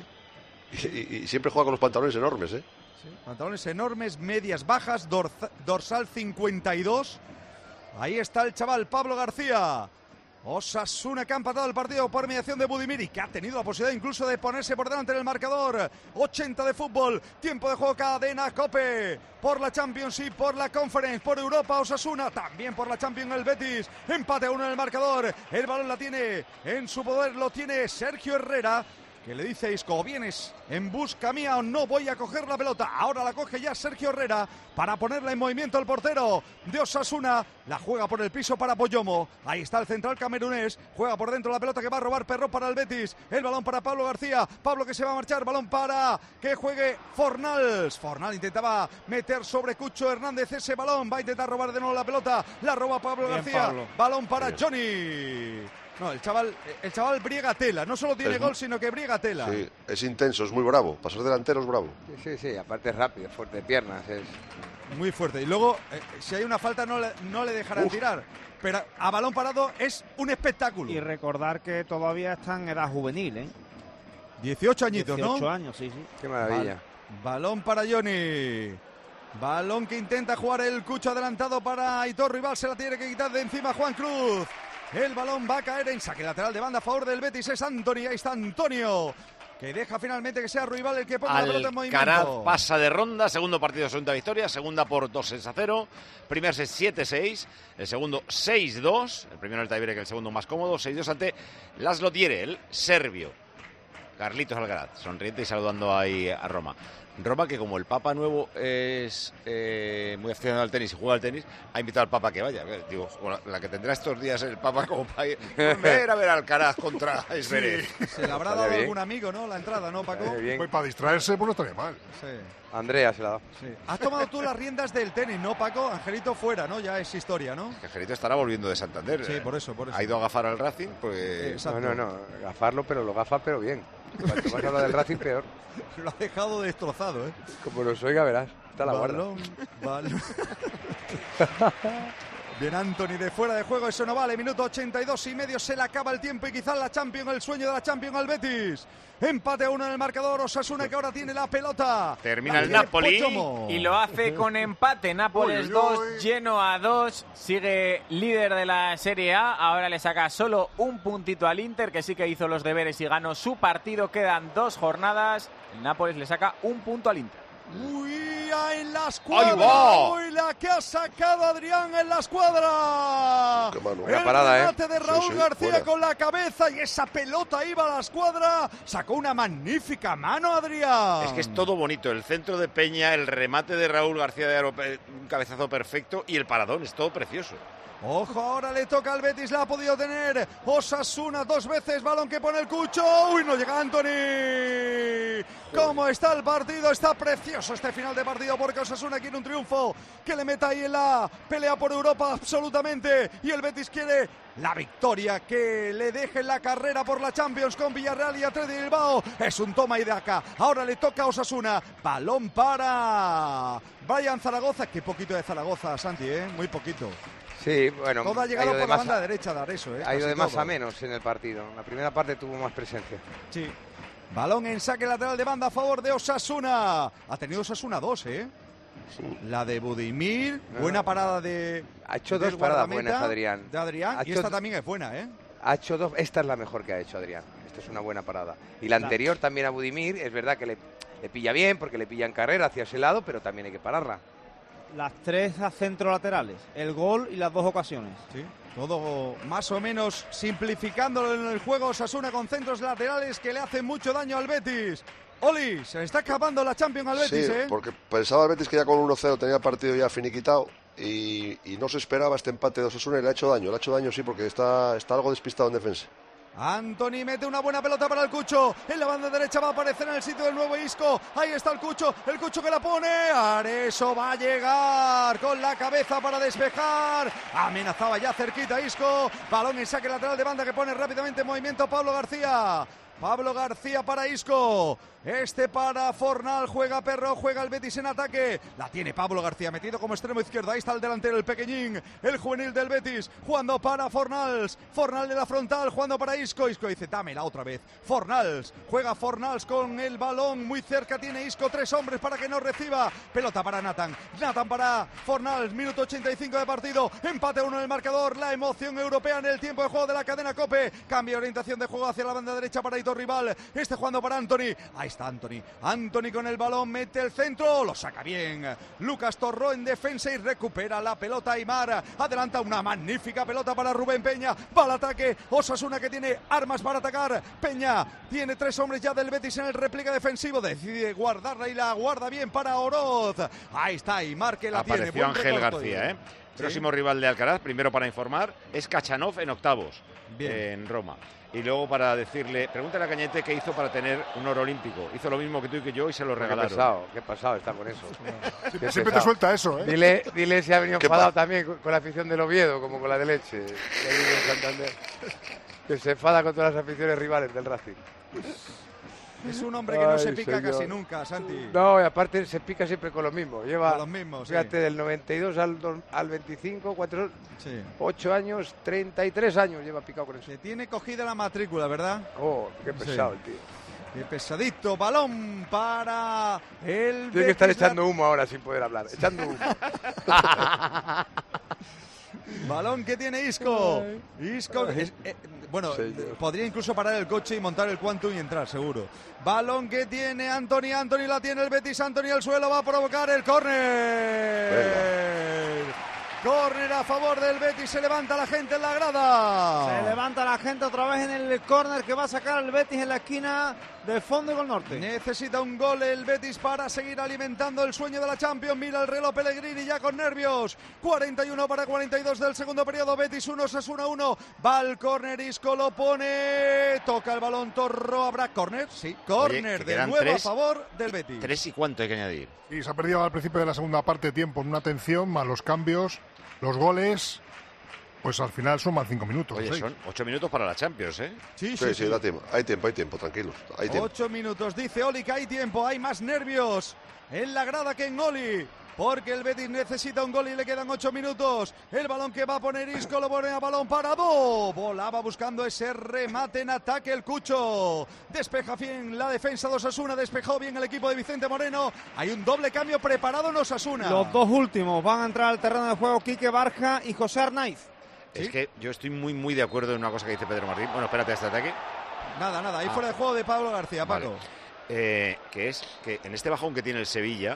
[SPEAKER 6] y siempre juega con los pantalones enormes, ¿eh?
[SPEAKER 7] Sí, pantalones enormes, medias bajas, dorsal 52. Ahí está el chaval Pablo García. Osasuna, que ha empatado el partido por mediación de Budimir y que ha tenido la posibilidad incluso de ponerse por delante en el marcador. 80 de fútbol, tiempo de juego, cadena COPE, por la Champions y por la Conference, por Europa Osasuna, también por la Champions el Betis. Empate a 1 en el marcador, el balón la tiene en su poder, lo tiene Sergio Herrera, que le dice a Isco, vienes en busca mía o no voy a coger la pelota. Ahora la coge ya Sergio Herrera para ponerla en movimiento el portero de Osasuna. La juega por el piso para Poyomo. Ahí está el central camerunés. Juega por dentro la pelota que va a robar Perro para el Betis. El balón para Pablo García. Pablo que se va a marchar. Balón para que juegue Fornals. Fornals intentaba meter sobre Cucho Hernández ese balón. Va a intentar robar de nuevo la pelota. La roba Pablo
[SPEAKER 5] Bien,
[SPEAKER 7] García.
[SPEAKER 5] Pablo.
[SPEAKER 7] Balón para Johnny. No, el chaval briega tela. No solo tiene gol, sino que briega tela.
[SPEAKER 6] Sí, es intenso, es muy bravo. Para ser delantero es bravo.
[SPEAKER 8] Sí, aparte es rápido, fuerte de piernas. Es
[SPEAKER 7] muy fuerte. Y luego, si hay una falta, no le dejarán tirar. Pero a balón parado es un espectáculo.
[SPEAKER 5] Y recordar que todavía está en edad juvenil, ¿eh?
[SPEAKER 7] 18 añitos,
[SPEAKER 5] 18
[SPEAKER 7] ¿no?
[SPEAKER 5] años, sí.
[SPEAKER 8] Qué maravilla.
[SPEAKER 7] Balón para Johnny. Balón que intenta jugar el Cucho adelantado para Aitor Rival. Se la tiene que quitar de encima Juan Cruz. El balón va a caer en saque lateral de banda a favor del Betis. Es Antonio. Ahí está Antonio, que deja finalmente que sea Ruibal el que ponga la pelota en movimiento.
[SPEAKER 4] Alcaraz pasa de ronda, segundo partido, segunda victoria, segunda por 2-0. Primer set 7-6, el segundo 6-2, el primero el tiebreak, el segundo más cómodo, 6-2 ante Laszlo Tiere, el serbio. Carlitos Alcaraz, sonriente y saludando ahí a Roma. Roma, que como el Papa nuevo es muy aficionado al tenis y juega al tenis, ha invitado al Papa a que vaya. Digo, la que tendrá estos días el Papa como para ir a ver Alcaraz contra Zverev.
[SPEAKER 7] Sí, se le habrá dado algún amigo, ¿no? La entrada, ¿no, Paco?
[SPEAKER 20] Pues para distraerse, pues no estaría mal.
[SPEAKER 7] Sí.
[SPEAKER 8] Andrea se la ha dado.
[SPEAKER 7] Sí. Has tomado tú las riendas del tenis, ¿no, Paco? Angelito fuera, ¿no? Ya es historia, ¿no?
[SPEAKER 4] Angelito estará volviendo de Santander.
[SPEAKER 7] Sí, por eso.
[SPEAKER 4] Ha ido a gafar al Racing, pues...
[SPEAKER 8] No, gafarlo, pero lo gafa, pero bien. Cuanto más habla del Racing, peor.
[SPEAKER 7] Lo ha dejado destrozado, ¿eh?
[SPEAKER 8] Como nos oiga, verás. Está la guarda.
[SPEAKER 7] Balón. Bien, Anthony de fuera de juego, eso no vale. Minuto 82 y medio, se le acaba el tiempo y quizás la Champions, el sueño de la Champions al Betis. Empate a 1 en el marcador, Osasuna que ahora tiene la pelota.
[SPEAKER 4] Termina el Napoli
[SPEAKER 9] y lo hace con empate. Nápoles 2, Genoa 2. Sigue líder de la Serie A. Ahora le saca solo un puntito al Inter, que sí que hizo los deberes y ganó su partido. Quedan 2 jornadas. El Nápoles le saca un punto al Inter.
[SPEAKER 7] Uy, en la escuadra. Uy, la que ha sacado Adrián en la escuadra.
[SPEAKER 8] Buena parada,
[SPEAKER 7] remate de Raúl García fuera. Con la cabeza y esa pelota iba a la escuadra. Sacó una magnífica mano, Adrián.
[SPEAKER 4] Es que es todo bonito. El centro de Peña, el remate de Raúl García de un cabezazo perfecto y el paradón. Es todo precioso.
[SPEAKER 7] Ojo, ahora le toca al Betis, la ha podido tener Osasuna 2 veces, balón que pone el Cucho. Uy, no llega Anthony. ¿Cómo está el partido? Está precioso este final de partido porque Osasuna quiere un triunfo que le meta ahí en la pelea por Europa absolutamente. Y el Betis quiere la victoria que le deje la carrera por la Champions con Villarreal y Athletic de Bilbao. Es un toma y daca. Ahora le toca a Osasuna. Balón para Brian Zaragoza. Qué poquito de Zaragoza, Santi, muy poquito.
[SPEAKER 8] Sí, bueno.
[SPEAKER 7] Todo ha llegado por la banda derecha a dar eso,
[SPEAKER 8] Ha ido de más a menos en el partido. La primera parte tuvo más presencia.
[SPEAKER 7] Sí. Balón en saque lateral de banda a favor de Osasuna. Ha tenido Osasuna 2, Sí. La de Budimir. Buena parada de...
[SPEAKER 8] Ha hecho 2 paradas buenas, Adrián.
[SPEAKER 7] De Adrián. Y esta también es buena,
[SPEAKER 8] Ha hecho 2. Esta es la mejor que ha hecho Adrián. Esta es una buena parada. Y la anterior también a Budimir. Es verdad que le pilla bien porque le pilla en carrera hacia ese lado, pero también hay que pararla.
[SPEAKER 5] Las 3 a centro laterales, el gol y las 2 ocasiones.
[SPEAKER 7] Sí, Todo más o menos simplificándolo en el juego. Osasuna con centros laterales que le hacen mucho daño al Betis. Oli, se le está escapando la Champions al Betis,
[SPEAKER 6] Sí, porque pensaba el Betis que ya con 1-0 tenía el partido ya finiquitado y no se esperaba este empate de Osasuna y le ha hecho daño sí, porque está algo despistado en defensa.
[SPEAKER 7] Anthony mete una buena pelota para el Cucho. En la banda derecha va a aparecer en el sitio del nuevo Isco. Ahí está el Cucho que la pone. Areso va a llegar con la cabeza para despejar. Amenazaba ya cerquita Isco. Balón en saque lateral de banda que pone rápidamente en movimiento Pablo García. Pablo García para Isco. Este para Fornal, juega Perro, juega el Betis en ataque. La tiene Pablo García, metido como extremo izquierdo. Ahí está el delantero, el pequeñín, el juvenil del Betis, jugando para Fornals. Fornal de la frontal, jugando para Isco. Isco dice, dámela otra vez. Fornals, juega Fornals con el balón. Muy cerca tiene Isco, 3 hombres para que no reciba. Pelota para Nathan. Nathan para Fornals, minuto 85 de partido. Empate 1 en el marcador. La emoción europea en el tiempo de juego de la cadena COPE. Cambio de orientación de juego hacia la banda derecha para Hitor Rival. Este jugando para Anthony. Ahí está Anthony. Anthony con el balón, mete el centro, lo saca bien. Lucas Torró en defensa y recupera la pelota Aimar. Adelanta una magnífica pelota para Rubén Peña. Va al ataque. Osasuna que tiene armas para atacar. Peña tiene 3 hombres ya del Betis en el repliegue defensivo. Decide guardarla y la guarda bien para Oroz. Ahí está Aimar que la
[SPEAKER 4] Apareció
[SPEAKER 7] tiene.
[SPEAKER 4] Ángel García, Próximo rival de Alcaraz, primero para informar, es Kachanov en octavos, en Roma. Y luego para decirle, pregúntale a Cañete qué hizo para tener un oro olímpico. Hizo lo mismo que tú y que yo y se lo regalaron.
[SPEAKER 8] Qué pesado está con eso.
[SPEAKER 20] Siempre te suelta eso,
[SPEAKER 8] Dile si ha venido enfadado también con la afición del Oviedo, como con la de Leche. Que se enfada con todas las aficiones rivales del Racing.
[SPEAKER 7] Es un hombre que no se pica casi nunca, Santi.
[SPEAKER 8] No, y aparte se pica siempre con lo mismo. Lleva,
[SPEAKER 7] con los mismos,
[SPEAKER 8] fíjate, del 92 al 25, 8 años, 33 años lleva picado con eso.
[SPEAKER 7] Se tiene cogida la matrícula, ¿verdad?
[SPEAKER 8] Oh, qué pesado el tío.
[SPEAKER 7] Qué pesadito. Balón para el...
[SPEAKER 8] Tiene que estar echando humo ahora sin poder hablar. Echando humo.
[SPEAKER 7] Balón que tiene Isco. Isco, podría incluso parar el coche y montar el Quantum y entrar, seguro. Balón que tiene Anthony. Anthony la tiene el Betis. Anthony al suelo, va a provocar el córner. Córner a favor del Betis. Se levanta la gente en la grada.
[SPEAKER 5] Se levanta la gente otra vez en el córner que va a sacar el Betis en la esquina de Fondo y Gol Norte.
[SPEAKER 7] Necesita un gol el Betis para seguir alimentando el sueño de la Champions. Mira el reloj Pellegrini ya con nervios. 41 para 42 del segundo periodo. Betis 1, Osasuna 1. Va al córner, Isco lo pone. Toca el balón Torró. ¿Habrá córner? Sí, córner de nuevo a favor del Betis.
[SPEAKER 4] 3 y cuánto hay que añadir.
[SPEAKER 20] Y se ha perdido al principio de la segunda parte tiempo en una tensión, más los cambios, los goles. Pues al final son más 5 minutos.
[SPEAKER 4] Oye, son 8 minutos para la Champions,
[SPEAKER 6] Sí, da tiempo. Hay tiempo, tranquilos. Hay tiempo.
[SPEAKER 7] 8 minutos, dice Oli que hay tiempo. Hay más nervios en la grada que en Oli. Porque el Betis necesita un gol y le quedan 8 minutos. El balón que va a poner Isco lo pone a balón parado. Volaba buscando ese remate en ataque el Cucho. Despeja bien la defensa de Osasuna. Despejó bien el equipo de Vicente Moreno. Hay un doble cambio preparado en Osasuna.
[SPEAKER 5] Los dos últimos van a entrar al terreno de juego Quique Barja y José Arnaiz.
[SPEAKER 4] Es que yo estoy muy de acuerdo en una cosa que dice Pedro Martín. Bueno, espérate, este ataque.
[SPEAKER 7] Nada. Ahí fuera de juego de Pablo García, Paco.
[SPEAKER 4] Que es que en este bajón que tiene el Sevilla...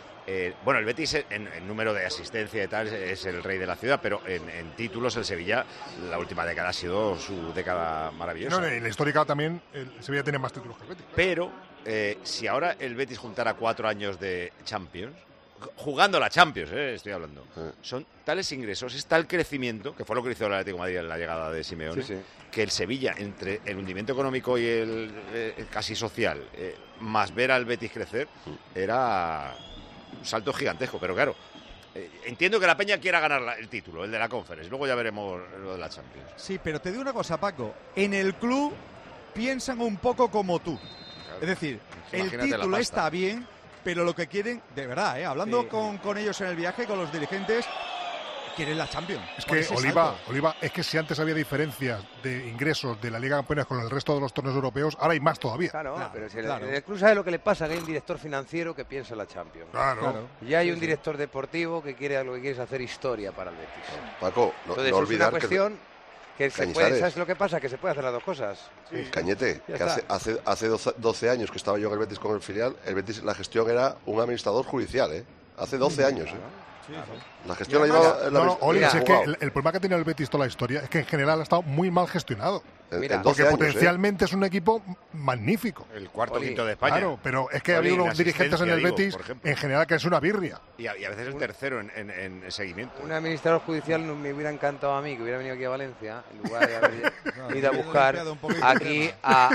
[SPEAKER 4] el Betis en número de asistencia y tal es el rey de la ciudad, pero en títulos el Sevilla la última década ha sido su década maravillosa.
[SPEAKER 20] No, en la histórica también el Sevilla tiene más títulos que el Betis.
[SPEAKER 4] Pero si ahora el Betis juntara 4 años de Champions, jugando la Champions, estoy hablando, son tales ingresos, es tal crecimiento, que fue lo que hizo el Atlético de Madrid en la llegada de Simeone, que el Sevilla, entre el hundimiento económico y el casi social, más ver al Betis crecer, era... un salto gigantesco, pero claro, entiendo que la Peña quiera ganar el título, el de la Conference, luego ya veremos lo de la Champions.
[SPEAKER 7] Sí, pero te digo una cosa, Paco, en el club piensan un poco como tú, claro. Es decir, el título está bien, pero lo que quieren, de verdad, hablando con ellos en el viaje, con los dirigentes, quieren la Champions.
[SPEAKER 20] Es que, Oliva, es que si antes había diferencias de ingresos de la Liga de Campeones con el resto de los torneos europeos, ahora hay más todavía.
[SPEAKER 8] Claro, pero si el club sabe lo que le pasa, que hay un director financiero que piensa en la Champions.
[SPEAKER 20] Claro.
[SPEAKER 8] Y hay un director deportivo que lo que quiere es hacer historia para el Betis.
[SPEAKER 6] Paco,
[SPEAKER 8] entonces, no olvidar es una cuestión que se puede, ¿sabes lo que pasa? Que se puede hacer las dos cosas.
[SPEAKER 6] Cañete, que hace 12 años que estaba yo en el Betis con el filial, el Betis, la gestión era un administrador judicial, hace 12 años. La gestión la lleva...
[SPEAKER 20] Oli, es que el problema que tiene el Betis toda la historia es que en general ha estado muy mal gestionado. Porque potencialmente es un equipo magnífico.
[SPEAKER 4] El cuarto quinto de España.
[SPEAKER 20] Claro, pero es que ha habido unos dirigentes en el Betis, en general, que es una birria.
[SPEAKER 4] Y a veces el tercero en seguimiento.
[SPEAKER 8] Un administrador judicial me hubiera encantado a mí, que hubiera venido aquí a Valencia, en lugar de haber ido a buscar aquí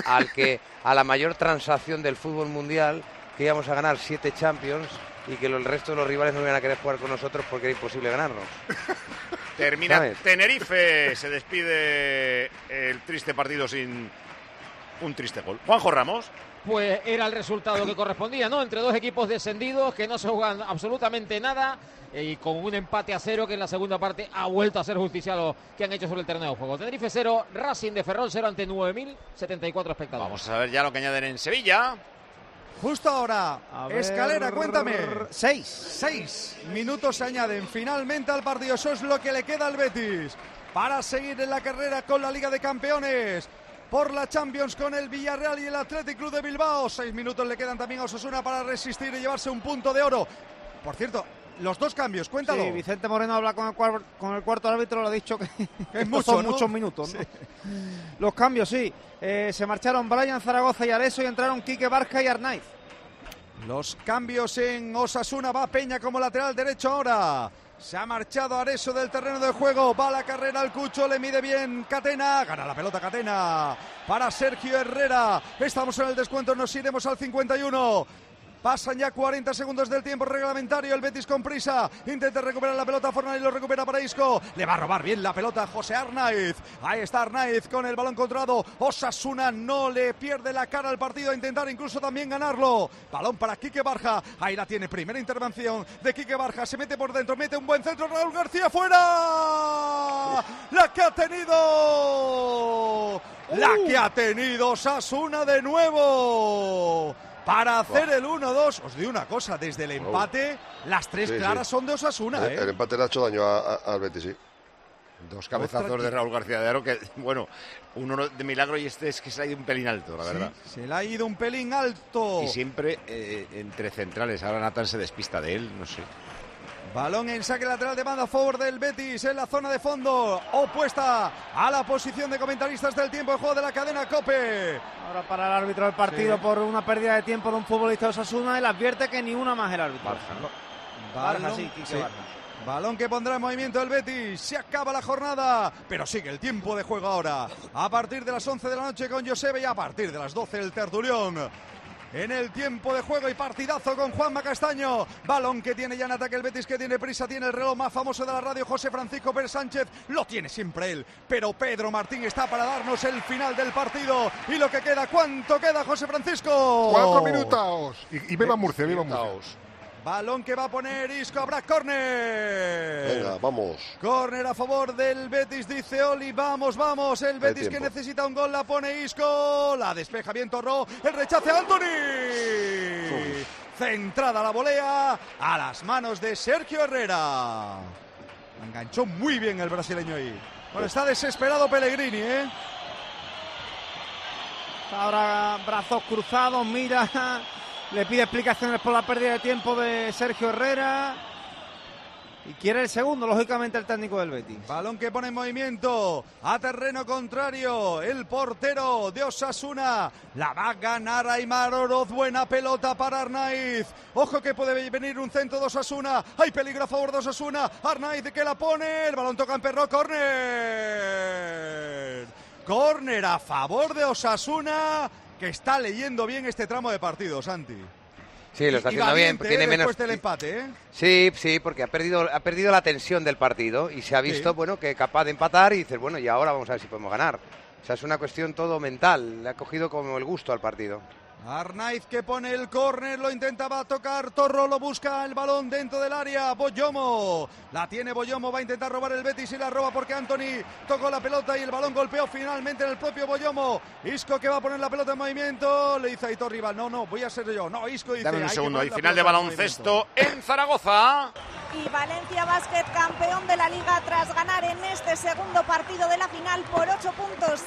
[SPEAKER 8] a la mayor transacción del fútbol mundial, que íbamos a ganar 7 Champions y que el resto de los rivales no iban a querer jugar con nosotros porque era imposible ganarnos.
[SPEAKER 4] Termina
[SPEAKER 8] ¿sabes?
[SPEAKER 4] Tenerife, se despide el triste partido sin un triste gol. Juanjo Ramos.
[SPEAKER 17] Pues era el resultado que correspondía, ¿no? Entre dos equipos descendidos que no se juegan absolutamente nada y con un empate a 0 que en la segunda parte ha vuelto a ser justicia lo que han hecho sobre el terreno de juego. Tenerife 0, Racing de Ferrol 0 ante 9.074 espectadores.
[SPEAKER 4] Vamos a ver ya lo que añaden en Sevilla.
[SPEAKER 7] Justo ahora, Escalera, cuéntame.
[SPEAKER 5] 6
[SPEAKER 7] minutos se añaden finalmente al partido. Eso es lo que le queda al Betis para seguir en la carrera con la Liga de Campeones, por la Champions con el Villarreal y el Athletic Club de Bilbao. 6 minutos le quedan también a Osasuna para resistir y llevarse un punto de oro. Por cierto, los dos cambios, cuéntalo.
[SPEAKER 5] Sí, Vicente Moreno habla con el cuarto árbitro, le ha dicho que
[SPEAKER 7] es mucho,
[SPEAKER 5] son
[SPEAKER 7] ¿no?
[SPEAKER 5] muchos minutos, ¿no?
[SPEAKER 7] Sí.
[SPEAKER 5] Los cambios, sí. Se marcharon Brian Zaragoza y Areso y entraron Quique Barja y Arnaiz.
[SPEAKER 7] Los cambios en Osasuna. Va Peña como lateral derecho ahora. Se ha marchado Areso del terreno de juego. Va la carrera al Cucho. Le mide bien Catena. Gana la pelota Catena para Sergio Herrera. Estamos en el descuento. Nos iremos al 51. Pasan ya 40 segundos del tiempo reglamentario. El Betis con prisa. Intenta recuperar la pelota. Fornal y lo recupera para Isco. Le va a robar bien la pelota José Arnaiz. Ahí está Arnaiz con el balón controlado. Osasuna no le pierde la cara al partido. A intentar incluso también ganarlo. Balón para Quique Barja. Ahí la tiene. Primera intervención de Quique Barja. Se mete por dentro. Mete un buen centro. Raúl García fuera. La que ha tenido. La que ha tenido Osasuna de nuevo. Para hacer el 1-2, os digo una cosa, desde el empate, las tres claras son de Osasuna.
[SPEAKER 6] El empate le ha hecho daño al Betis, sí.
[SPEAKER 4] Dos cabezazos de Raúl García de Aro, que, bueno, uno de milagro y este es que se ha ido un pelín alto, la verdad.
[SPEAKER 7] Se le ha ido un pelín alto.
[SPEAKER 4] Y siempre entre centrales, ahora Nathan se despista de él, no sé.
[SPEAKER 7] Balón en saque lateral de banda a favor del Betis en la zona de fondo, opuesta a la posición de comentaristas del tiempo de juego de la cadena COPE.
[SPEAKER 5] Ahora para el árbitro del partido por una pérdida de tiempo de un futbolista de Osasuna, y le advierte que ni una más el árbitro.
[SPEAKER 7] Barja, sí, Quique Barja. Balón que pondrá en movimiento el Betis. Se acaba la jornada, pero sigue el tiempo de juego ahora. A partir de las 11 de la noche con Josebe y a partir de las 12 el tertulión. En el tiempo de juego y partidazo con Juanma Castaño. Balón que tiene ya en ataque el Betis, que tiene prisa, tiene el reloj más famoso de la radio, José Francisco Pérez Sánchez. Lo tiene siempre él, pero Pedro Martín está para darnos el final del partido. Y lo que queda, ¿cuánto queda, José Francisco?
[SPEAKER 20] 4 minutos. Y viva Murcia, viva Murcia.
[SPEAKER 7] Balón que va a poner Isco, habrá córner.
[SPEAKER 6] Venga, vamos.
[SPEAKER 7] Córner a favor del Betis, dice Oli. Vamos, vamos. El Betis que necesita un gol, la pone Isco. La despeja bien Torró. El rechace a Anthony. Centrada la volea a las manos de Sergio Herrera. Enganchó muy bien el brasileño ahí. Bueno, está desesperado Pellegrini, ¿eh?
[SPEAKER 5] Ahora brazos cruzados, mira. Le pide explicaciones por la pérdida de tiempo de Sergio Herrera. Y quiere el segundo, lógicamente, el técnico del Betis.
[SPEAKER 7] Balón que pone en movimiento a terreno contrario. El portero de Osasuna. La va a ganar Aimar Oroz. Buena pelota para Arnaiz. Ojo que puede venir un centro de Osasuna. Hay peligro a favor de Osasuna. Arnaiz que la pone. El balón toca en Perro. Córner. Córner a favor de Osasuna, que está leyendo bien este tramo de partido, Santi.
[SPEAKER 8] Sí, lo está haciendo bien. Tiene menos.
[SPEAKER 7] Después del empate, ¿eh?
[SPEAKER 8] Sí, porque ha perdido la tensión del partido y se ha visto, bueno, que capaz de empatar y dices, bueno, y ahora vamos a ver si podemos ganar. O sea, es una cuestión todo mental. Le ha cogido como el gusto al partido.
[SPEAKER 7] Arnaiz que pone el córner, lo intentaba tocar, Torro lo busca, el balón dentro del área, Boyomo, la tiene Boyomo, va a intentar robar el Betis y la roba porque Anthony tocó la pelota y el balón golpeó finalmente en el propio Boyomo. Isco que va a poner la pelota en movimiento, le dice a Aitor Rival, no, voy a ser yo, no, Isco dice...
[SPEAKER 4] Dame un segundo, y final de baloncesto en Zaragoza.
[SPEAKER 18] Y Valencia Basket, campeón de la Liga tras ganar en este segundo partido de la final por 8 puntos,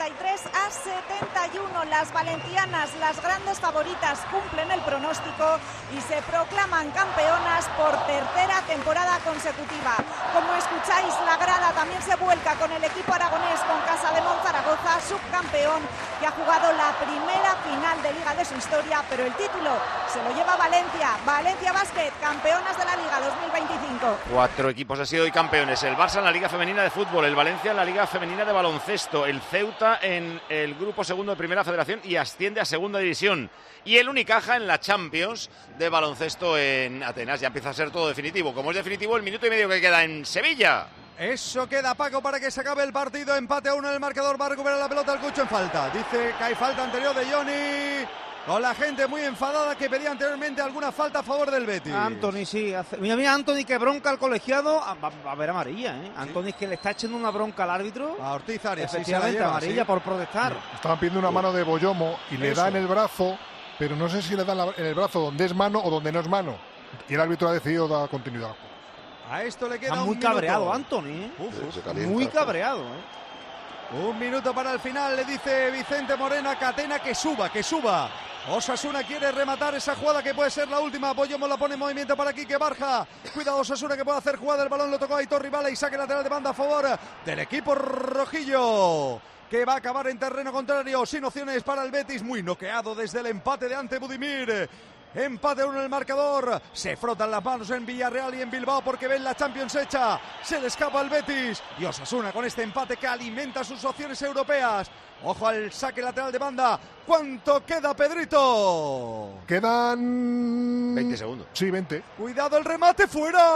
[SPEAKER 18] 63-71. Las valencianas, las grandes favoritas, cumplen el pronóstico y se proclaman campeonas por tercera temporada consecutiva. Como escucháis, la grada también se vuelca con el equipo aragonés, con Casa de Monzaragoza, subcampeón, que ha jugado la primera final de Liga de su historia, pero el título se lo lleva Valencia. Valencia Basket, campeonas de la Liga 2025.
[SPEAKER 4] 4 equipos han sido hoy campeones: el Barça en la Liga Femenina de Fútbol, el Valencia en la Liga Femenina de Baloncesto, el Ceuta en el Grupo Segundo de Primera Federación y asciende a Segunda División, y el Unicaja en la Champions de Baloncesto en Atenas. Ya empieza a ser todo definitivo. Como es definitivo el minuto y medio que queda en Sevilla.
[SPEAKER 7] Eso queda, Paco, para que se acabe el partido. Empate a 1 en el marcador. Va a recuperar la pelota el Cucho en falta. Dice que hay falta anterior de Johnny. Con la gente muy enfadada que pedía anteriormente alguna falta a favor del Betis.
[SPEAKER 5] Anthony, sí. Mira, Anthony, que bronca al colegiado. Va a haber amarilla, ¿eh? ¿Sí? Anthony, que le está echando una bronca al árbitro.
[SPEAKER 7] A Ortiz Arias.
[SPEAKER 5] Efectivamente, sí, amarilla, sí, por protestar.
[SPEAKER 20] Estaban pidiendo una mano de Boyomo y le da en el brazo, pero no sé si le da en el brazo donde es mano o donde no es mano. Y el árbitro ha decidido dar continuidad.
[SPEAKER 7] A esto le queda
[SPEAKER 5] muy
[SPEAKER 7] un
[SPEAKER 5] cabreado
[SPEAKER 7] minuto.
[SPEAKER 5] Anthony, ¿eh?
[SPEAKER 7] Muy cabreado, ¿eh? Un minuto para el final, le dice Vicente Moreno a Catena que suba, que suba. Osasuna quiere rematar esa jugada que puede ser la última. Boyomo la pone en movimiento para Quique Barja. Cuidado Osasuna que puede hacer jugada. El balón lo tocó Aitor Ribala y saque lateral de banda a favor del equipo rojillo, que va a acabar en terreno contrario, sin opciones para el Betis, muy noqueado desde el empate de ante Budimir. Empate 1 en el marcador. Se frotan las manos en Villarreal y en Bilbao porque ven la Champions hecha. Se le escapa al Betis. Y Osasuna con este empate que alimenta sus opciones europeas. Ojo al saque lateral de banda. ¿Cuánto queda, Pedrito?
[SPEAKER 20] Quedan
[SPEAKER 4] 20 segundos.
[SPEAKER 20] Sí, 20.
[SPEAKER 7] Cuidado, el remate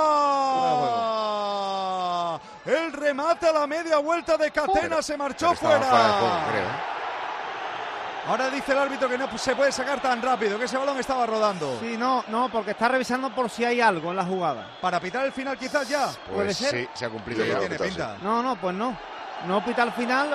[SPEAKER 7] fuera. El remate a la media vuelta de Catena se marchó fuera.
[SPEAKER 4] Fuera de juego, creo.
[SPEAKER 7] Ahora dice el árbitro que no se puede sacar tan rápido, que ese balón estaba rodando.
[SPEAKER 5] Sí, no, porque está revisando por si hay algo en la jugada.
[SPEAKER 7] ¿Para pitar el final quizás ya?
[SPEAKER 4] Pues
[SPEAKER 5] ¿puede ser?
[SPEAKER 4] Sí, se ha cumplido ya.
[SPEAKER 7] Tiene pinta.
[SPEAKER 5] No, pues no. No pita el final.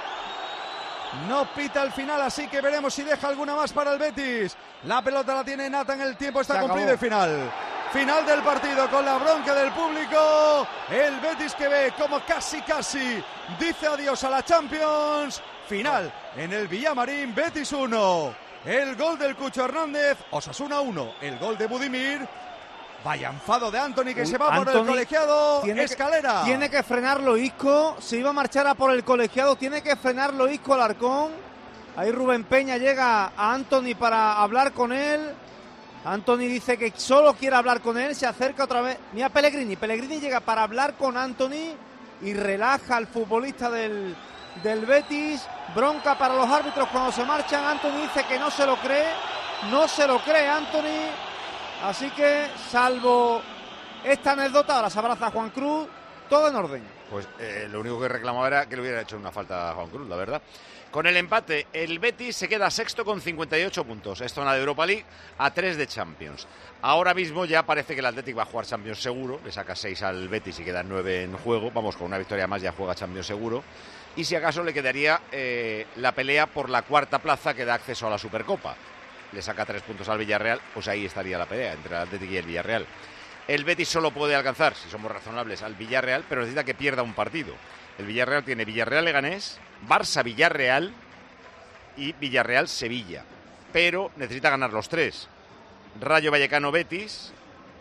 [SPEAKER 7] No pita el final, así que veremos si deja alguna más para el Betis. La pelota la tiene Nata en el tiempo, está cumplido el final. Final del partido con la bronca del público. El Betis que ve como casi dice adiós a la Champions. Final en el Villamarín, Betis 1. El gol del Cucho Hernández, Osasuna 1. El gol de Budimir. Vaya enfado de Anthony que se va por el colegiado. Escalera.
[SPEAKER 5] Tiene que frenarlo Isco. Se iba a marchar a por el colegiado. Tiene que frenarlo Isco Alarcón. Ahí Rubén Peña llega a Anthony para hablar con él. Anthony dice que solo quiere hablar con él. Se acerca otra vez. Mira Pellegrini. Pellegrini llega para hablar con Anthony y relaja al futbolista del Betis. Bronca para los árbitros cuando se marchan. Anthony dice que no se lo cree. No se lo cree Anthony. Así que, salvo esta anécdota, ahora se abraza Juan Cruz, todo en orden.
[SPEAKER 4] Pues lo único que reclamaba era que le hubiera hecho una falta a Juan Cruz, la verdad. Con el empate, el Betis se queda sexto con 58 puntos. Es zona de Europa League a 3 de Champions. Ahora mismo ya parece que el Athletic va a jugar Champions seguro. Le saca 6 al Betis y quedan 9 en juego. Vamos, con una victoria más ya juega Champions seguro. Y si acaso le quedaría la pelea por la cuarta plaza que da acceso a la Supercopa. Le saca 3 puntos al Villarreal, pues ahí estaría la pelea entre el Athletic y el Villarreal. El Betis solo puede alcanzar, si somos razonables, al Villarreal, pero necesita que pierda un partido. El Villarreal tiene Villarreal-Leganés, Barça-Villarreal y Villarreal-Sevilla. Pero necesita ganar los 3. Rayo Vallecano-Betis,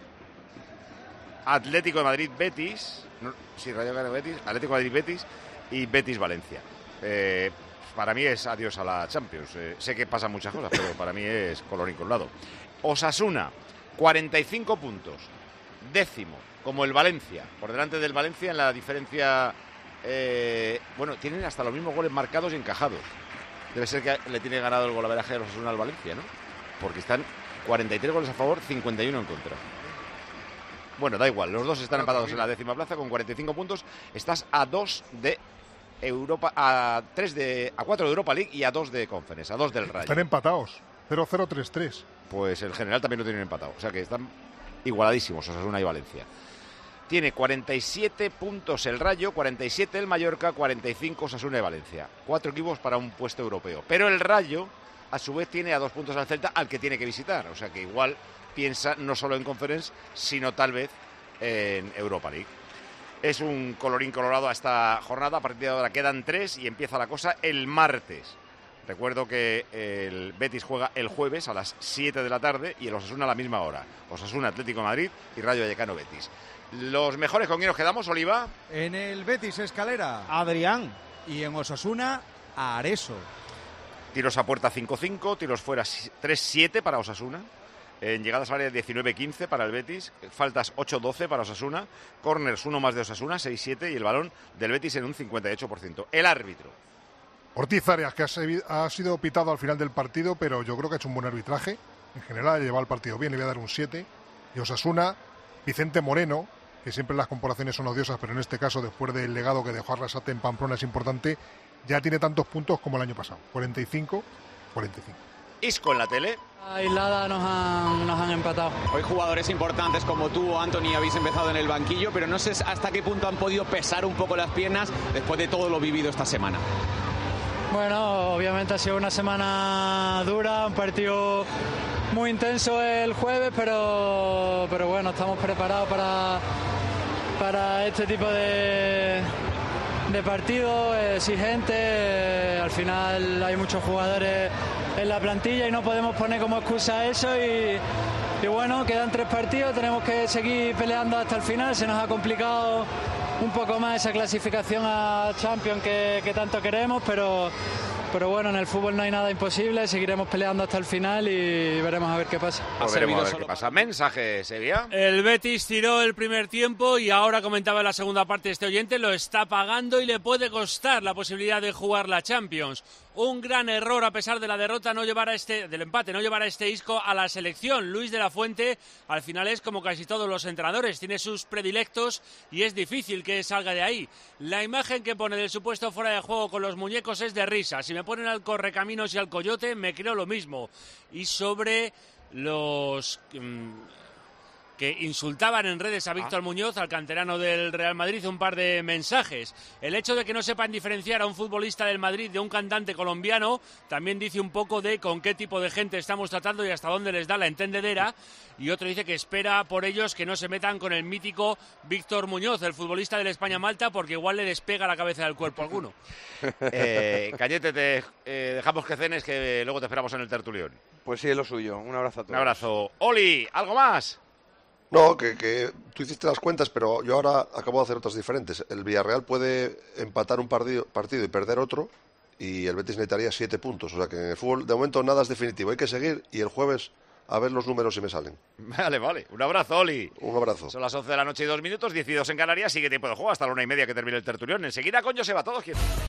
[SPEAKER 4] Atlético de Madrid-Betis, Rayo Vallecano-Betis, Atlético de Madrid-Betis y Betis-Valencia. Para mí es adiós a la Champions. Sé que pasan muchas cosas, pero para mí es colorín colorado. Osasuna, 45 puntos. Décimo, como el Valencia. Por delante del Valencia en la diferencia... tienen hasta los mismos goles marcados y encajados. Debe ser que le tiene ganado el golaveraje de Osasuna al Valencia, ¿no? Porque están 43 goles a favor, 51 en contra. Bueno, da igual. Los dos están empatados en la décima plaza con 45 puntos. Estás a 2 de... Europa, a 4 de Europa League y a 2 de Conference, a 2 del Rayo.
[SPEAKER 20] Están empatados, 0-0, 3-3.
[SPEAKER 4] Pues el general también lo tienen empatado, o sea que están igualadísimos Osasuna y Valencia. Tiene 47 puntos el Rayo, 47 el Mallorca, 45 Osasuna y Valencia. 4 equipos para un puesto europeo. Pero el Rayo, a su vez, tiene a 2 puntos al Celta, al que tiene que visitar. O sea que igual piensa no solo en Conference, sino tal vez en Europa League. Es un colorín colorado a esta jornada. A partir de ahora quedan 3 y empieza la cosa el martes. Recuerdo que el Betis juega el jueves a las 7 de la tarde y el Osasuna a la misma hora. Osasuna, Atlético de Madrid y Rayo Vallecano Betis. Los mejores, ¿con quién nos quedamos, Oliva?
[SPEAKER 7] En el Betis, Escalera.
[SPEAKER 5] Adrián.
[SPEAKER 7] Y en Osasuna, Areso.
[SPEAKER 4] Tiros a puerta 5-5, tiros fuera 3-7 para Osasuna. En llegadas al área 19-15 para el Betis, faltas 8-12 para Osasuna, corners 1 más de Osasuna, 6-7 y el balón del Betis en un 58%. El árbitro.
[SPEAKER 20] Ortiz Arias, que ha sido pitado al final del partido, pero yo creo que ha hecho un buen arbitraje. En general ha llevado el partido bien, le voy a dar un 7. Y Osasuna, Vicente Moreno, que siempre las comparaciones son odiosas, pero en este caso, después del legado que dejó Arrasate en Pamplona, es importante, ya tiene tantos puntos como el año pasado, 45.
[SPEAKER 4] Isco en la tele.
[SPEAKER 21] Aislada nos han empatado.
[SPEAKER 22] Hoy jugadores importantes como tú o Anthony habéis empezado en el banquillo, pero no sé hasta qué punto han podido pesar un poco las piernas después de todo lo vivido esta semana.
[SPEAKER 21] Bueno, obviamente ha sido una semana dura, un partido muy intenso el jueves, pero bueno, estamos preparados para este tipo de partido exigente. Al final hay muchos jugadores en la plantilla y no podemos poner como excusa eso y bueno, quedan 3 partidos, tenemos que seguir peleando hasta el final. Se nos ha complicado un poco más esa clasificación a Champions que tanto queremos, pero bueno, en el fútbol no hay nada imposible, seguiremos peleando hasta el final y veremos a ver qué pasa.
[SPEAKER 4] Veremos a ver qué pasa. Mensaje, Sevilla.
[SPEAKER 19] El Betis tiró el primer tiempo y ahora, comentaba en la segunda parte este oyente, lo está pagando y le puede costar la posibilidad de jugar la Champions. Un gran error, a pesar de la derrota, del empate, no llevar a este Isco a la selección. Luis de la Fuente, al final es como casi todos los entrenadores, tiene sus predilectos y es difícil que salga de ahí. La imagen que pone del supuesto fuera de juego con los muñecos es de risa. Si me ponen al Correcaminos y al Coyote, me creo lo mismo. Y sobre los que insultaban en redes a Víctor Muñoz, al canterano del Real Madrid, un par de mensajes. El hecho de que no sepan diferenciar a un futbolista del Madrid de un cantante colombiano también dice un poco de con qué tipo de gente estamos tratando y hasta dónde les da la entendedera. Y otro dice que espera por ellos que no se metan con el mítico Víctor Muñoz, el futbolista del España-Malta, porque igual le despega la cabeza del cuerpo a alguno.
[SPEAKER 4] Cañete, te dejamos que cenes, que luego te esperamos en el tertulión.
[SPEAKER 8] Pues sí, es lo suyo. Un abrazo a todos.
[SPEAKER 4] Un abrazo. Oli, ¿algo más?
[SPEAKER 6] No, que tú hiciste las cuentas, pero yo ahora acabo de hacer otras diferentes. El Villarreal puede empatar un partido y perder otro, y el Betis necesitaría 7 puntos. O sea que en el fútbol, de momento, nada es definitivo. Hay que seguir y el jueves a ver los números si me salen.
[SPEAKER 4] Vale. Un abrazo, Oli.
[SPEAKER 6] Un abrazo.
[SPEAKER 4] Son las 11 de la noche y 2 minutos, 12 en Canarias. Sigue tiempo de juego hasta la 1:30 que termine el tertulión. Enseguida con Joseba, todos quieren.